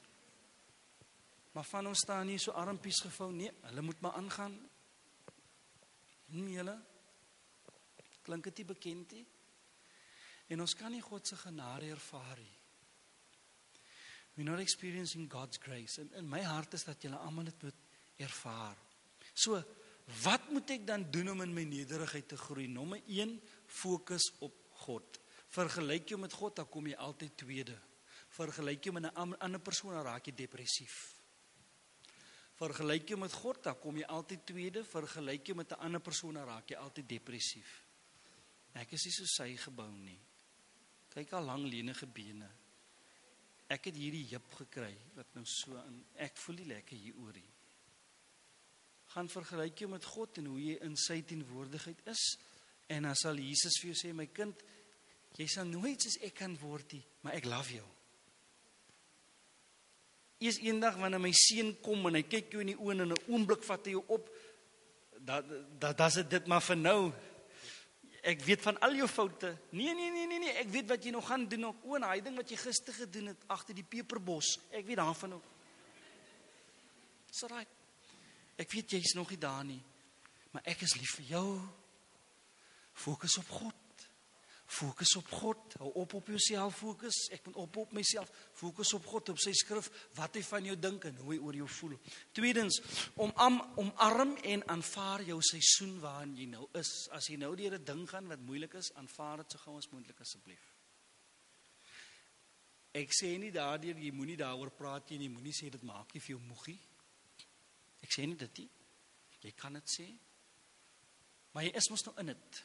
Maar van ons staan nie so armpies gevou, nee, hulle moet maar aangaan. Julle, klink dit nie bekend nie? En ons kan nie God se genade ervaar nie. We're not experiencing God's grace. En my hart is dat julle almal dit moet ervaar. So, wat moet ek dan doen om in my nederigheid te groei? Nommer 1, fokus op God. Vergelyk jou met God, dan kom jy altyd tweede. Vergelyk jou met 'n ander persoon, dan raak jy depressief. Vergelyk jou met God, dan kom jy altyd tweede. Vergelyk jou met 'n ander persoon, dan raak jy altyd depressief. Ek is nie so sy gebou nie. Kyk al lang lenige bene. Ek het hierdie heup gekry, wat nou so in, ek voel nie lekker hier oor nie. Gaan vergelyk jou met God en hoe jy in sy teenwoordigheid is. En dan sal Jesus vir jou sê, my kind, jy sal nooit soos ek kan word nie, maar ek love jou. Eers eendag wanneer my seun kom en hy kyk jou in die oë en in 'n oomblik vat hy jou op, dat is dit maar vir nou. Ek weet van al jou foute. Nee, ek weet wat jy nog gaan doen ook. O, en hy ding wat jy gister gedoen het agter die peperbos. Ek weet daarvan ook. It's alright. Ek weet jy's nog nie daar nie, maar ek is lief vir jou. Fokus op God. Fokus op God. Hou op jouself fokus. Ek moet op myself. Fokus op God, op sy skrif, wat hy van jou dink en hoe hy oor jou voel. Tweedens, omarm en aanvaar jou seisoen waarin jy nou is. As jy nou deur 'n ding gaan wat moeilik is, aanvaar dit so gou as moontlik asseblief. Ek sê nie daardeur, jy moenie daaroor praat nie, jy moenie sê dit maak nie vir jou moegie. Ek sê nie dit nie. Jy kan dit sê. Maar jy is mos nou in dit.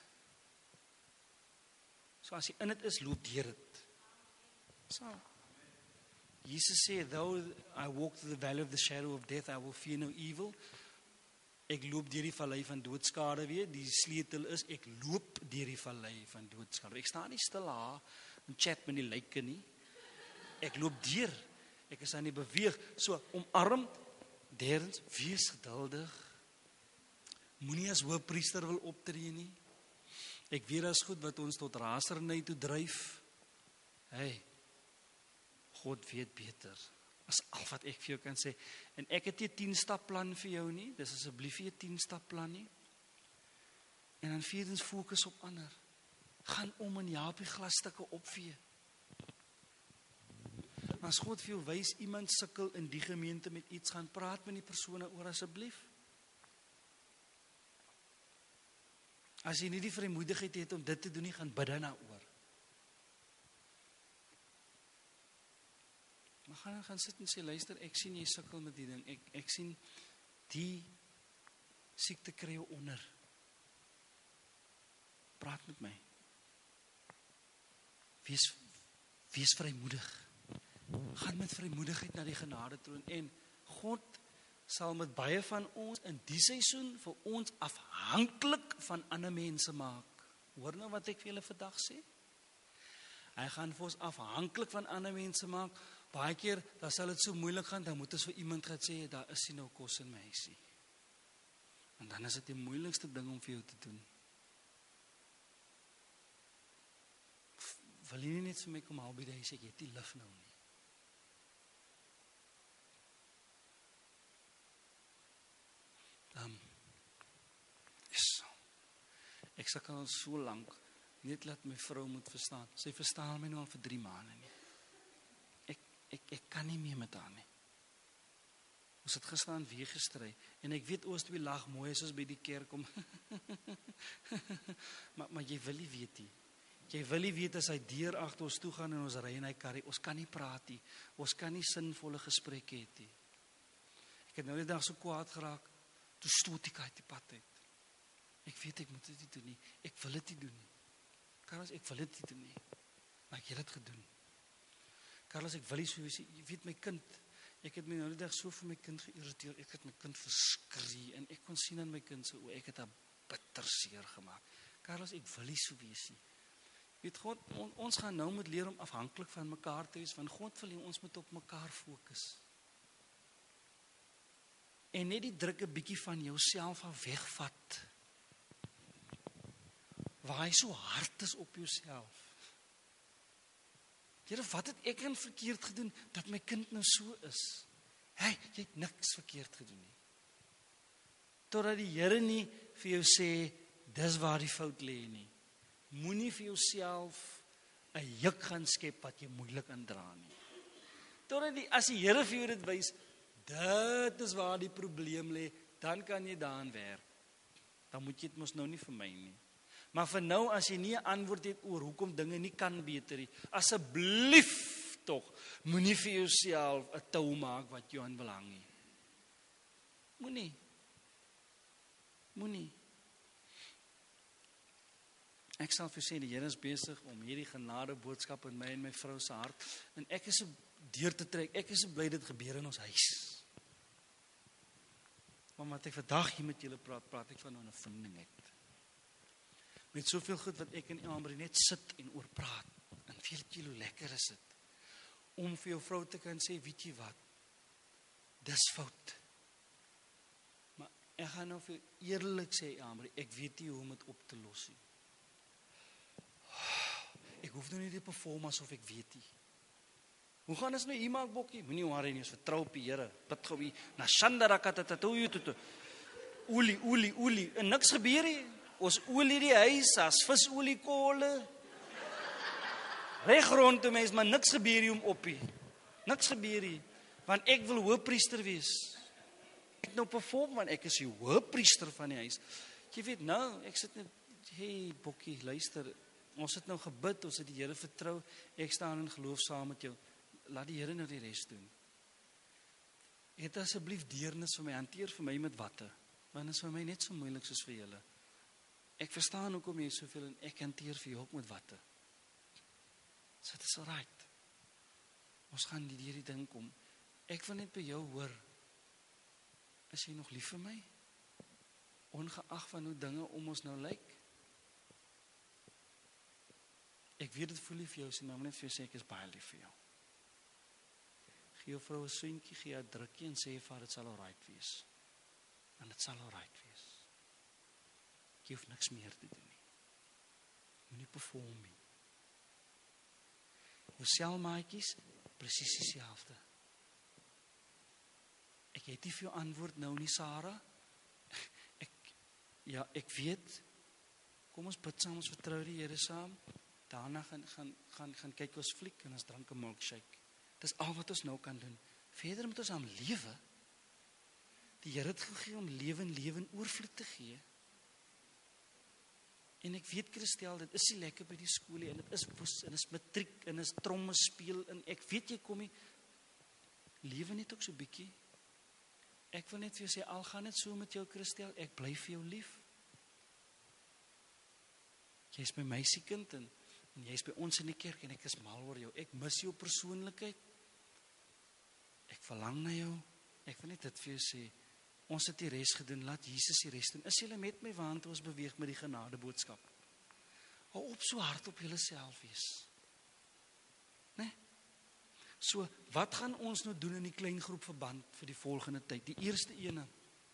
So as jy in dit is, loop deur dit. So. Jesus sê, though I walk through the valley of the shadow of death, I will fear no evil. Ek loop deur die vallei van doodskade weer. Die sleutel is, ek loop deur die vallei van doodskade. Ek staan nie stil daar en chat met die lyke nie. Ek loop deur. Ek is aan die beweeg. So, omarm. Derdens, wees geduldig. Moenie as hoëpriester wil optree nie. Ek weet as goed wat ons tot raserny toe dryf. Hey, God weet beter. As al wat ek vir jou kan sê. En ek het nie 10-stap plan vir jou nie. Dis asseblief nie 10-stap plan nie. En dan vierdens, fokus op ander. Gaan om en help die glasstukke opvee. As God vir jou wys, iemand sukkel in die gemeente met iets, gaan praat met die persone oor asseblief. As jy nie die vrymoedigheid het om dit te doen nie, gaan bid daarna oor. Maar gaan sit en sê, luister, ek sien jy sukkel met die ding. Ek sien die siekte kry jou onder. Praat met my. Wees vrymoedig. Gaan met vrymoedigheid na die genadetroon en God sal met baie van ons in die seisoen vir ons afhanklik van ander mense maak. Hoor nou wat ek vir julle vandag sê? Hy gaan vir ons afhanklik van ander mense maak. Baie keer, dan sal dit so moeilik gaan, dan moet ons vir iemand gaan sê, daar is nie nou kos in my huisie. En dan is dit die moeilikste ding om vir jou te doen. Wil jy nie net vir my kom haal by die huis, ek het die lif nou nie. Ek sukkel al so lank, net laat my vrou moet verstaan. Sy verstaan my nou al vir 3 maande nie. Ek kan nie meer met haar nie. Ons het gestaan weer gestry. En ek weet oos twee lag mooi as ons by die kerk kom. maar jy wil nie weet nie. Jy wil nie weet as hy deur agter ons toe gaan en ons ry in hy karry. Ons kan nie praat nie. Ons kan nie sinvolle gesprekke hê nie. Ek het nou die dag so kwaad geraak. Toe stoot ek uit die pad uit. Ek weet ek moet dit nie doen nie. Ek wil dit nie doen nie. Carlos, ek wil dit nie doen nie. Maar ek het dit gedoen. Carlos, ek wil nie so wees. Jy weet my kind, ek het my nou die dag so vir my kind geïrriteer. Ek het my kind verskree en ek kon sien aan my kind se oë, ek het haar bitter seer gemaak. Carlos, ek wil nie so wees nie. Weet God, ons gaan nou moet leer om afhanklik van mekaar te wees, want God wil hê ons moet op mekaar fokus. En net die druk 'n bietjie van jouself af wegvat. Waar hy so hard is op jouself. Here, wat het ek dan verkeerd gedoen, dat my kind nou so is? Hey, jy het niks verkeerd gedoen nie. Totdat die Here nie vir jou sê, dis waar die fout lê nie. Moenie vir jouself 'n juk gaan skep wat jy moeilik indra nie. Totdat as die Here vir jou dit wys, dit is waar die probleem lê, dan kan jy daaraan werk. Dan moet jy dit mos nou nie vir my nie. Maar vir nou, as jy nie 'n antwoord het oor hoekom dinge nie kan beter nie, asseblief tog, moenie vir jouself 'n tou maak wat jou aan belang nie. Moenie. Ek sal vir sê, die Here is besig om hierdie genade boodskap in my en my vrou se hart, en ek is so deur te trek, ek is so bly dit gebeur in ons huis. Maar wat ek vandag hier met julle praat ek van 'n vinding uit. Met soveel goed wat ek en Amber net sit en oor praat. En veel kilo lekker is dit. Om vir jou vrou te kan sê, weet jy wat? Dis fout. Maar ek gaan nou vir eerlik sê, Amber, ek weet nie hoe om dit op te los nie. Ek hoef nou nie te perform asof ek weet nie. Hoe gaan ons nou hier maak, Bokkie? Moenie worry nie, ons vertrou op die Here. Bid gou hier. Na shandarakatatatou. Oelie. En niks gebeur nie. ons olie die huis, as visolie kole. Reg rondom my is maar niks gebeur hier om oppie. Niks gebeur hier, want ek wil hoëpriester wees. Ek nou perform, want ek is die hoëpriester van die huis. Jy weet nou, ek sit net, hey Bokkie, luister, ons het nou gebid, ons het die Here vertrou, ek staan in geloof saam met jou, laat die Here nou die res doen. Het asseblief deernis vir my, hanteer vir my met watte, want dit is vir my net so moeilik soos vir julle. Ek verstaan hoekom jy soveel en ek hanteer vir jou ook met watte. So dit is alright. Ons gaan hierdie ding kom. Ek wil net by jou hoor, is jy nog lief vir my? Ongeag van hoe dinge om ons nou lyk? Ek weet dit voel nie vir jou, sê, maar net vir jou sê, ek is baie lief vir jou. Gee jou vrou 'n soentjie, gee haar 'n drukkie en sê vir haar, dit sal alright wees. En dit sal alright wees. Jy hoef niks meer te doen nie. Moenie perform nie. Jou selmaatjies, presies dieselfde. Ek het nie vir jou antwoord nou nie, Sarah. Ek weet, kom ons bid saam, ons vertrou die Here saam. Daarna gaan kyk ons fliek en ons drink 'n milkshake. Dis al wat ons nou kan doen. Verder moet ons aan lewe. Die Here het gegee om lewe en oorvloed te gee. En ek weet, Christel, dit is nie lekker by die skool nie, en dit is woes, en dit is matriek, en dit is tromme speel, en ek weet jy kom nie, lewe net ook so bietjie. Ek wil net vir jou sê, al gaan dit so met jou, Christel, ek bly vir jou lief. Jy is my meisiekind, en jy is by ons in die kerk, en ek is mal oor jou. Ek mis jou persoonlikheid. Ek verlang na jou. Ek wil net dit vir jou sê, ons het die res gedoen, laat Jesus die res doen. Is julle met my waant ons beweeg met die genade boodskap? Hou op so hard op julle self wees. Nee? So, wat gaan ons nou doen in die klein groep verband vir die volgende tyd? Die eerste ene.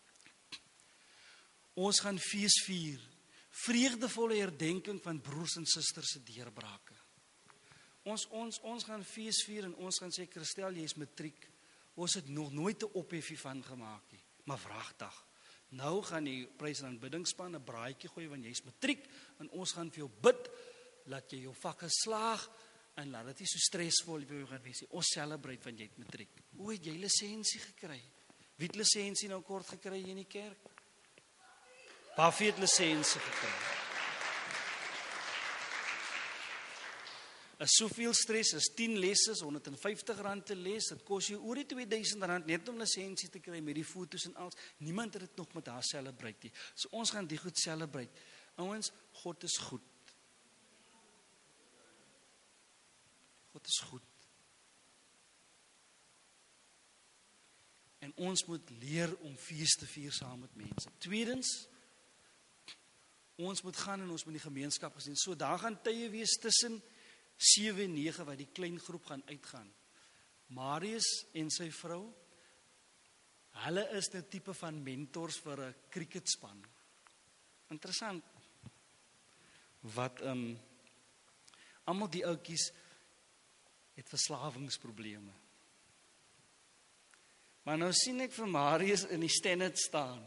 Ons gaan fees vier. Vreugdevolle herdenking van broers en susters se deurbrake. Ons gaan fees vier en ons gaan sê, Christel, jy is matriek. Ons het nog nooit 'n opheffie van gemaak nie. Maar wragtig, nou gaan die prys en aanbiddingspan 'n braaitjie gooi want jy's matriek en ons gaan vir jou bid laat jy jou vakke slaag en laat dit nie so stresvol vir jou gaan wees nie. Ons celebrate want jy het matriek. Hoe het jy lisensie gekry? Wie het lisensie nou kort gekry hier in die kerk? Buffy het lisensie gekry. Is soveel stres, is 10 lesse, R150 te les, dit kos jou oor die R2000 net om lisensie te kry met die foto's en alles. Niemand het dit nog met haar celebrate nie. So ons gaan die goed celebrate. Ouens, God is goed. God is goed. En ons moet leer om fees te vier saam met mense. Tweedens, ons moet gaan en ons moet die gemeenskap gesien. So daar gaan tye wees tussen 7 en 9 wat die klein groep gaan uitgaan. Marius en sy vrou, hulle is 'n tipe van mentors vir 'n cricketspan. Interessant. Wat almal die ouetjies het verslawingsprobleme. Maar nou sien ek vir Marius in die stand staan.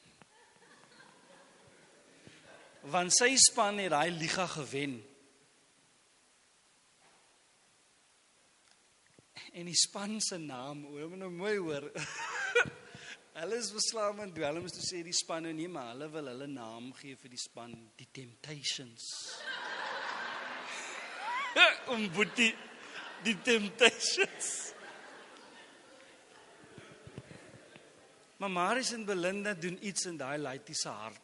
Want sy span het daai liga gewen. En die span se naam, moet nou mooi hoor. Hulle is verslaaf aan dwelms, toe sê die span nou nie, maar hulle wil hulle naam gee vir die span, die Temptations. Boetie, die Temptations. Maar Marius en Belinda doen iets in daai laaitjie se hart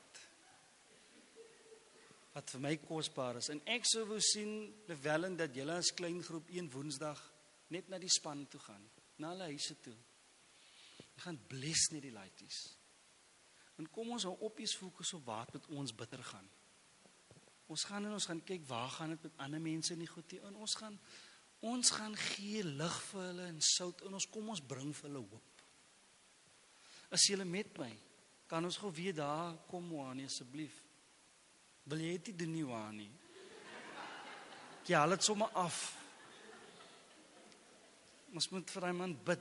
wat vir my kosbaar is. En ek sou wou sien, Lewellen, dat julle as klein groep 1 Woensdag net na die span toe gaan, na hulle huise toe. Jy gaan bless net die laaitjies. En kom ons hou op eens fokus op wat met ons bitter gaan. Ons gaan kyk waar gaan dit met ander mense nie goed nie. En ons gaan gee lig vir hulle en sout en ons bring vir hulle hoop. As julle met my, kan ons gou weer daar kom, Wani, asseblief. Wil jy dit doen nie, Wani? Ja, haal dit sommer af. Ons moet vir hy man bid.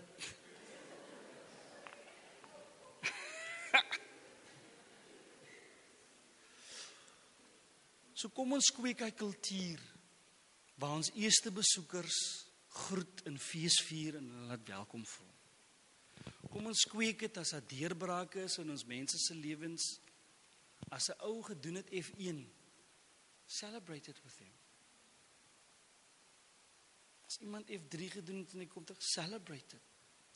So kom ons kweek hy kultuur waar ons eerste besoekers groet en feesvier en hulle laat welkom voel. Kom ons kweek dit as 'n deurbraak is in ons mense se lewens. As 'n ou gedoen het F1, celebrate it with him. As iemand F3 gedoen het en hy kom terug, celebrate it.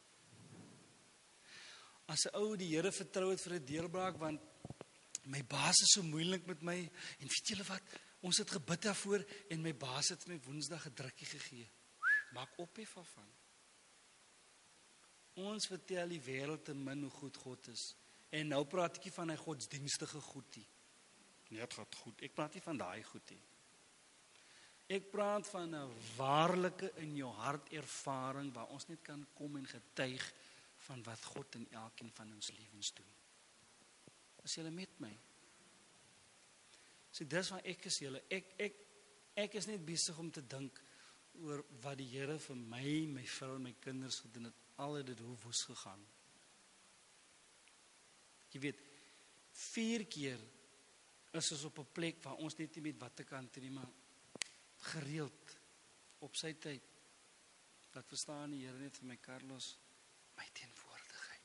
As 'n ou die Here vertrou het vir 'n deurbraak, want my baas is so moeilik met my, en weet julle wat, ons het gebid daarvoor, en my baas het my Woensdag 'n drukkie gegee. Maak ophef daarvan. Ons vertel die wêreld te min hoe goed God is. En nou praat ek nie van hy godsdienstige goed nie. Nee, het gaat goed. Ek praat nie van daai goed nie. Ek praat van 'n waarlike in jou hart ervaring waar ons net kan kom en getuig van wat God in elkeen van ons lewens doen. Is julle met my? So dis waar ek is julle. Ek is net besig om te dink oor wat die Here vir my, my vrou en my kinders gedoen het. Al het dit hoe woes gegaan. Jy weet, 4 keer is ons op 'n plek waar ons net nie weet wat te kan doen, maar gereeld op sy tyd. Dat verstaan die Here net vir my, Carlos, my teenwoordigheid.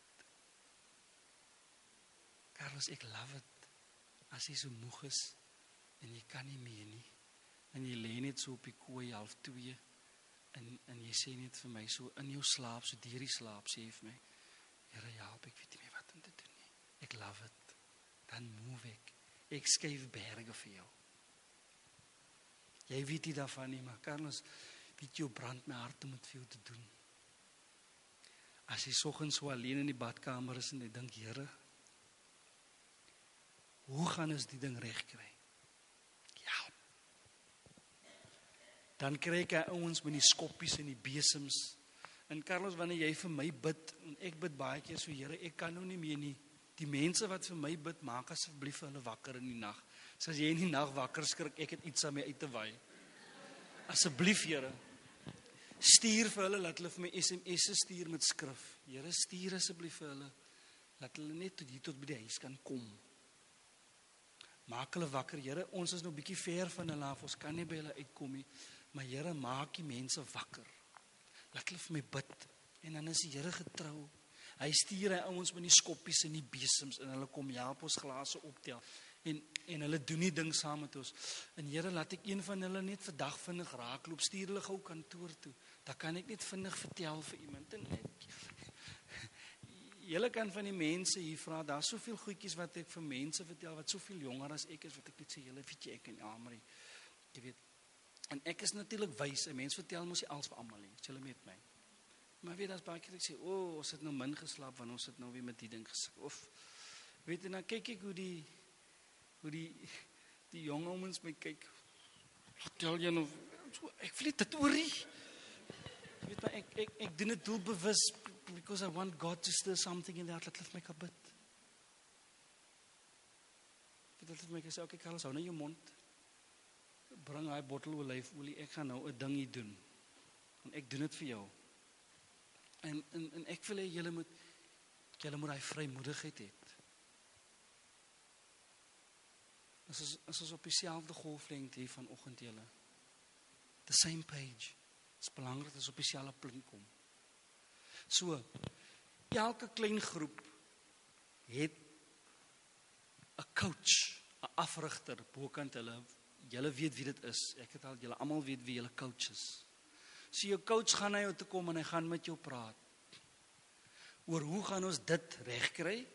Carlos, ek love it as jy so moeg is en jy kan nie meer nie. En jy lê net so op die kooi 1:30 en jy sê net vir my so in jou slaap, so deur die slaap sê jy vir my, Here, help, ek weet nie meer wat om te doen nie. Ek love it. Dan move ek. Ek skuif berge vir jou. Jy weet nie daarvan nie, maar Carlos, weet jy, brand my hart om dit vir jou te doen. As jy soggens so alleen in die badkamer is en jy dink, Here, hoe gaan ons die ding reg kry? Ja. Dan kry ek ouens met die skoppies en die besems. En Carlos, wanneer jy vir my bid, en ek bid baie keer so, Here, ek kan nou nie meer nie. Die mense wat vir my bid, maak asseblief hulle wakker in die nag. So as jy in die nag wakker skrik, ek het iets aan my uit te waai. Asseblief, Here, stuur vir hulle, laat hulle vir my SMS'e stuur met skrif. Here, stuur asseblief vir hulle, laat hulle net tot by die huis kan kom. Maak hulle wakker, Here, ons is nou 'n bietjie ver van hulle af, ons kan nie by hulle uitkom nie, maar Here, maak die mense wakker. Laat hulle vir my bid, en dan is die Here getrou. Hy stuur hy ouens met die skoppies en die besems, en hulle kom help ons glase optel, en hulle doen die ding saam met ons. En Here, laat ek een van hulle net vandag vinnig raakloop, stuur hulle gou kantoor toe, dan kan ek net vinnig vertel vir iemand, en julle kan van die mense hier vra, daar is soveel goedjies wat ek vir mense vertel, wat soveel jonger as ek is, wat ek net sê, julle weet jy, ek en Amri, jy weet, en ek is natuurlik wys, en mens vertel mos nie alles vir almal nie, is julle met my? Maar weet, as baie keer ek sê, ons het nou min geslaap, want ons het nou weer met die ding gesit, of, weet, en dan kyk ek hoe die jong ouens my kyk, vertel jy nou, ek wil dit oor nie, weet maar, ek doen dit doelbewus, because I want God to stir something in that, laat hulle vir my kan bid. Laat hulle vir my kan sê, okay Carlos, hou nou jou mond, bring hy bottel olyfolie, ek gaan nou 'n ding hier doen, en ek doen dit vir jou. En ek wil hê julle moet hy vrymoedigheid hê. As ons op dieselfde golflengte hier vanoggend julle, the same page, is belangrik dat ons op dieselfde punt kom. So, elke klein groep het 'n coach, 'n afrigter bokant hulle. Julle weet wie dit is. Ek het al, julle almal weet wie julle coach is. So jou coach gaan na jou toe kom en hy gaan met jou praat oor hoe gaan ons dit regkry?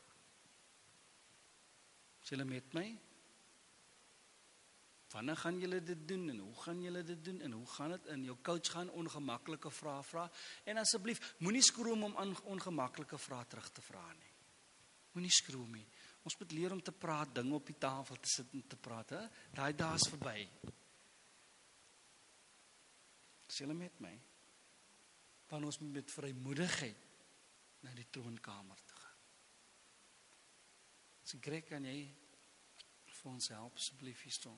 Is julle met my? Wanneer gaan julle dit doen en hoe gaan julle dit doen en hoe gaan dit in? Jou coach gaan ongemaklike vrae vra en asseblief moenie skroom om ongemaklike vrae terug te vra nie. Moenie skroom nie. Ons moet leer om te praat, dinge op die tafel te sit en te praat, hè? Daai dae is verby. Is julle met my? Want ons moet met vrymoedigheid na die troonkamer toe gaan. So Greg, kan jy vir ons help asseblief hier staan?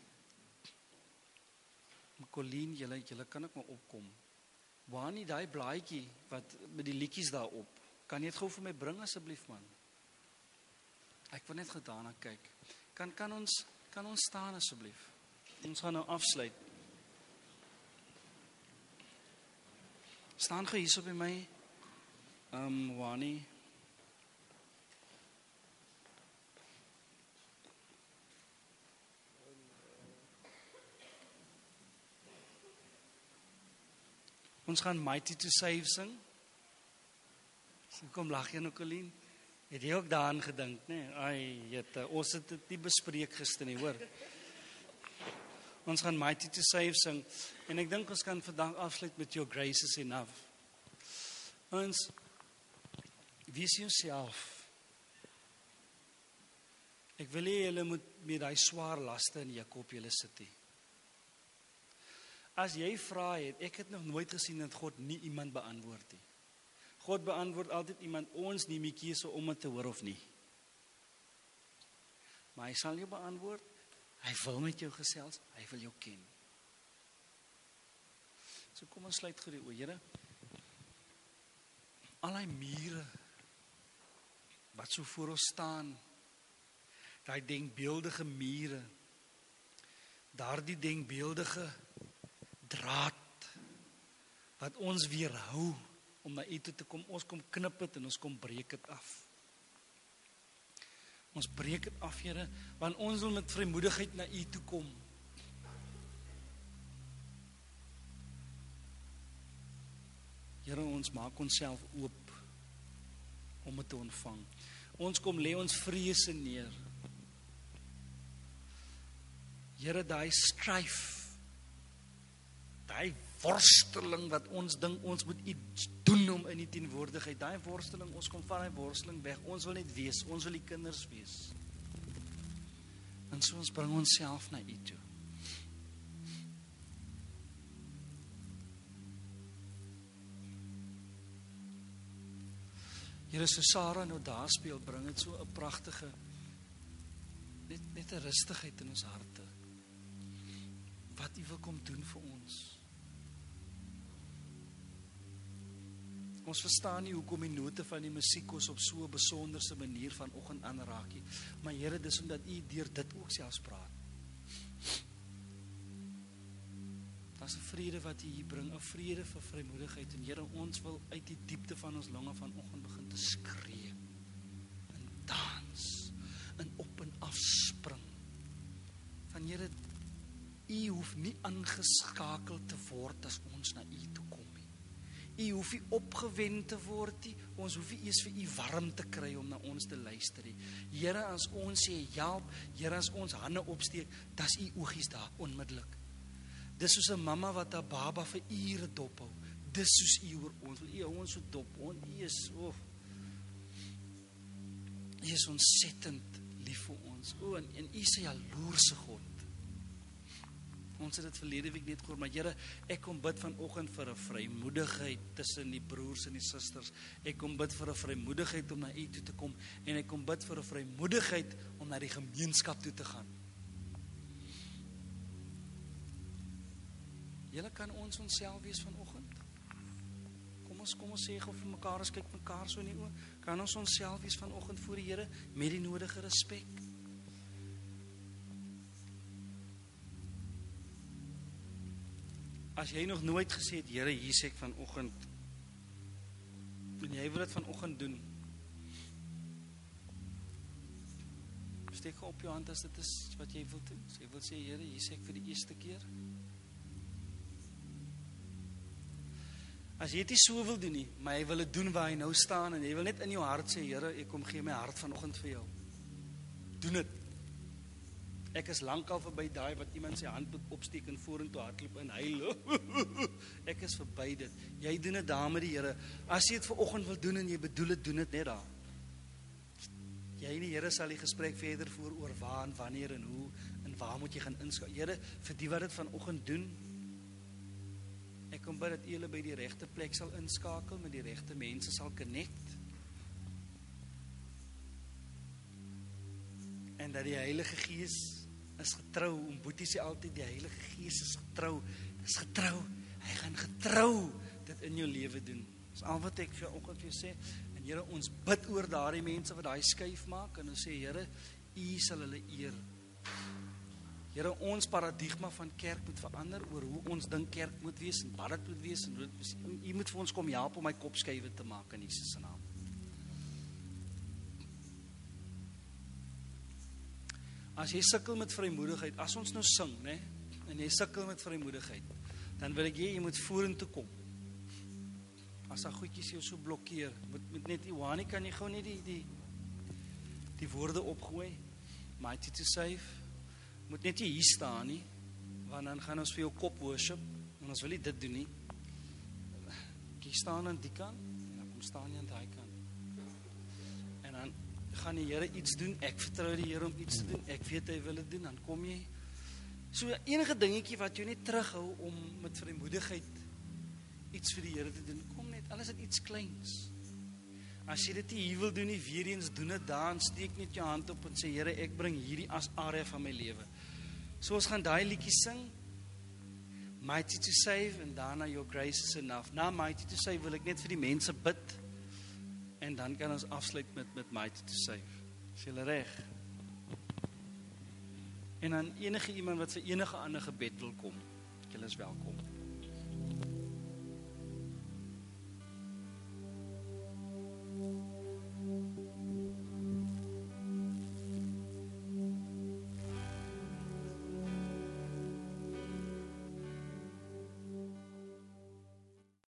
Colleen, julle kan ook maar opkom. Waar nie daai blaadjie wat met die liedjies daarop? Kan jy dit gou vir my bring asseblief man? Ek wil net daarna kyk. Kan ons Kan ons staan asseblief? Ons gaan nou afsluit. Staan gou hierso by my. Wani. Ons gaan Mighty to Save sing. Kom lag jy nou, Colleen? Het jy ook daaraan gedink, nee? Ai, jette, ons het dit nie bespreek gister nie, hoor. Ons gaan Mighty to Save sing. En ek dink ons kan vandag afsluit met Your Grace is Enough. Ons, wees jouself. Ek wil hê julle moet met die swaar laste in Jakob julle sit nie. As jy vra het, ek het nog nooit gesien dat God nie iemand beantwoord nie. God beantwoord altyd iemand, ons nie meer keuse om het te hoor of nie. Maar hy sal jou beantwoord, hy wil met jou gesels, hy wil jou ken. So kom ons sluit goed die oë, Here. Al die mure, wat so voor ons staan, die denkbeeldige mure, daardie denkbeeldige draad, wat ons weerhou, om na U toe te kom, ons kom knip het en ons kom breek het af. Ons breek het af, Here, want ons wil met vrymoedigheid na U toe kom. Here, ons maak onsself oop om het te ontvang. Ons kom lê ons vrese neer. Here, daai strife, daai worsteling wat ons dink ons moet iets doen om in die teenwoordigheid, daai worsteling, ons kom van daai worsteling weg, ons wil net wees, ons wil die kinders wees. En so ons bring onsself na U toe. Here, so Sarah nou daar speel, bring dit so 'n pragtige, net 'n rustigheid in ons harte. Wat U wil kom doen vir ons. Ons verstaan nie hoekom die note van die musiek ons op so 'n besonderse manier vanoggend aanraak nie. Maar Here, dis omdat U deur dit ook selfs praat. Daar's 'n vrede wat U hier bring, 'n vrede vir vrymoedigheid. En Here, ons wil uit die diepte van ons longe vanoggend begin te skree. En dans. En op en af spring. Van Here, U hoef nie aangeskakel te word as ons na U toe kom. U hoef nie opgewend te word nie, ons hoef nie eers vir U warm te kry om na ons te luister nie. Here, as ons sê help, Here, as ons hande opsteek, dis U oogies daar onmiddellik. Dis soos 'n mamma wat haar baba vir ure dop hou. Dis soos U oor ons, U hou ons so dop. U is ontsettend lief vir ons. En U is 'n jaloerse God. Ons het dit verlede week net gehoor, maar Here, ek kom bid vanoggend vir 'n vrymoedigheid tussen die broers en die susters. Ek kom bid vir 'n vrymoedigheid om na U toe te kom, en ek kom bid vir 'n vrymoedigheid om na die gemeenskap toe te gaan. Julle, kan ons onsself wees vanoggend? Kom ons sê gou vir mekaar, ons kyk mekaar so in die oë. Kan ons onsself wees vanoggend voor die Here met die nodige respek? As jy nog nooit gesê het, Here, hier sê ek vanoggend, en jy wil dit vanoggend doen, steek op jou hand as dit is wat jy wil doen. Jy wil sê, Here, hier sê ek vir die eerste keer. As jy dit nie so wil doen nie, maar jy wil dit doen waar jy nou staan, en jy wil net in jou hart sê, Here, ek kom gee my hart vanoggend vir jou. Doen dit. Ek is lankal verby daai wat iemand sy hand moet opsteek en vorentoe hardloop en huil. Ek is verby dit. Jy doen dit daar met die Here. As jy dit vanoggend wil doen en jy bedoel dit, doen dit net daar. Jy en die Here sal die gesprek verder voer oor waar en wanneer en hoe en waar moet jy gaan inskakel. Here, vir die wat dit vanoggend doen, ek kom bid dat U hulle by die regte plek sal inskakel, met die regte mense sal connect. En dat die Heilige Gees is getrou. Boetie sê altyd, die Heilige Gees is getrou. Hy gaan getrou dit in jou lewe doen. Dis al wat ek vanoggend vir jou sê. En Here, ons bid oor daardie mense wat daai skuif maak, en ons sê, Here, U sal hulle eer. Here, ons paradigma van kerk moet verander oor hoe ons dink kerk moet wees en wat dit moet wees. En U moet vir ons kom help om my kop skuiwe te maak in Jesus se naam. As jy sukkel met vrymoedigheid, as ons nou sing, né, en jy sukkel met vrymoedigheid, dan wil ek jy moet vorentoe kom. As daar goedjies jou so blokkeer, moet net Iwani, kan jy gou net die woorde opgooi. Mighty to save. Moet net jy hier staan nie, want dan gaan ons vir jou kop worship, en ons wil nie dit doen nie. Jy staan aan die kant, en dan kom staan jy aan die kant. En dan gaan die Here iets doen, ek vertrou die Here om iets te doen, ek weet hy wil dit doen, dan kom jy. So enige dingetjie wat jou net terughou om met vrymoedigheid iets vir die Here te doen, kom net, alles is iets kleins. As jy dit nie hier wil doen nie, weer eens doen dit daar, steek net jou hand op en sê, Here, ek bring hierdie as area van my lewe. So ons gaan daai liedjie sing, Mighty to save, en daarna Your grace is enough. Na Mighty to save wil ek net vir die mense bid, en dan kan ons afsluit met Mighty to save. Is julle reg? En dan enige iemand wat vir enige ander gebed wil kom, julle is welkom.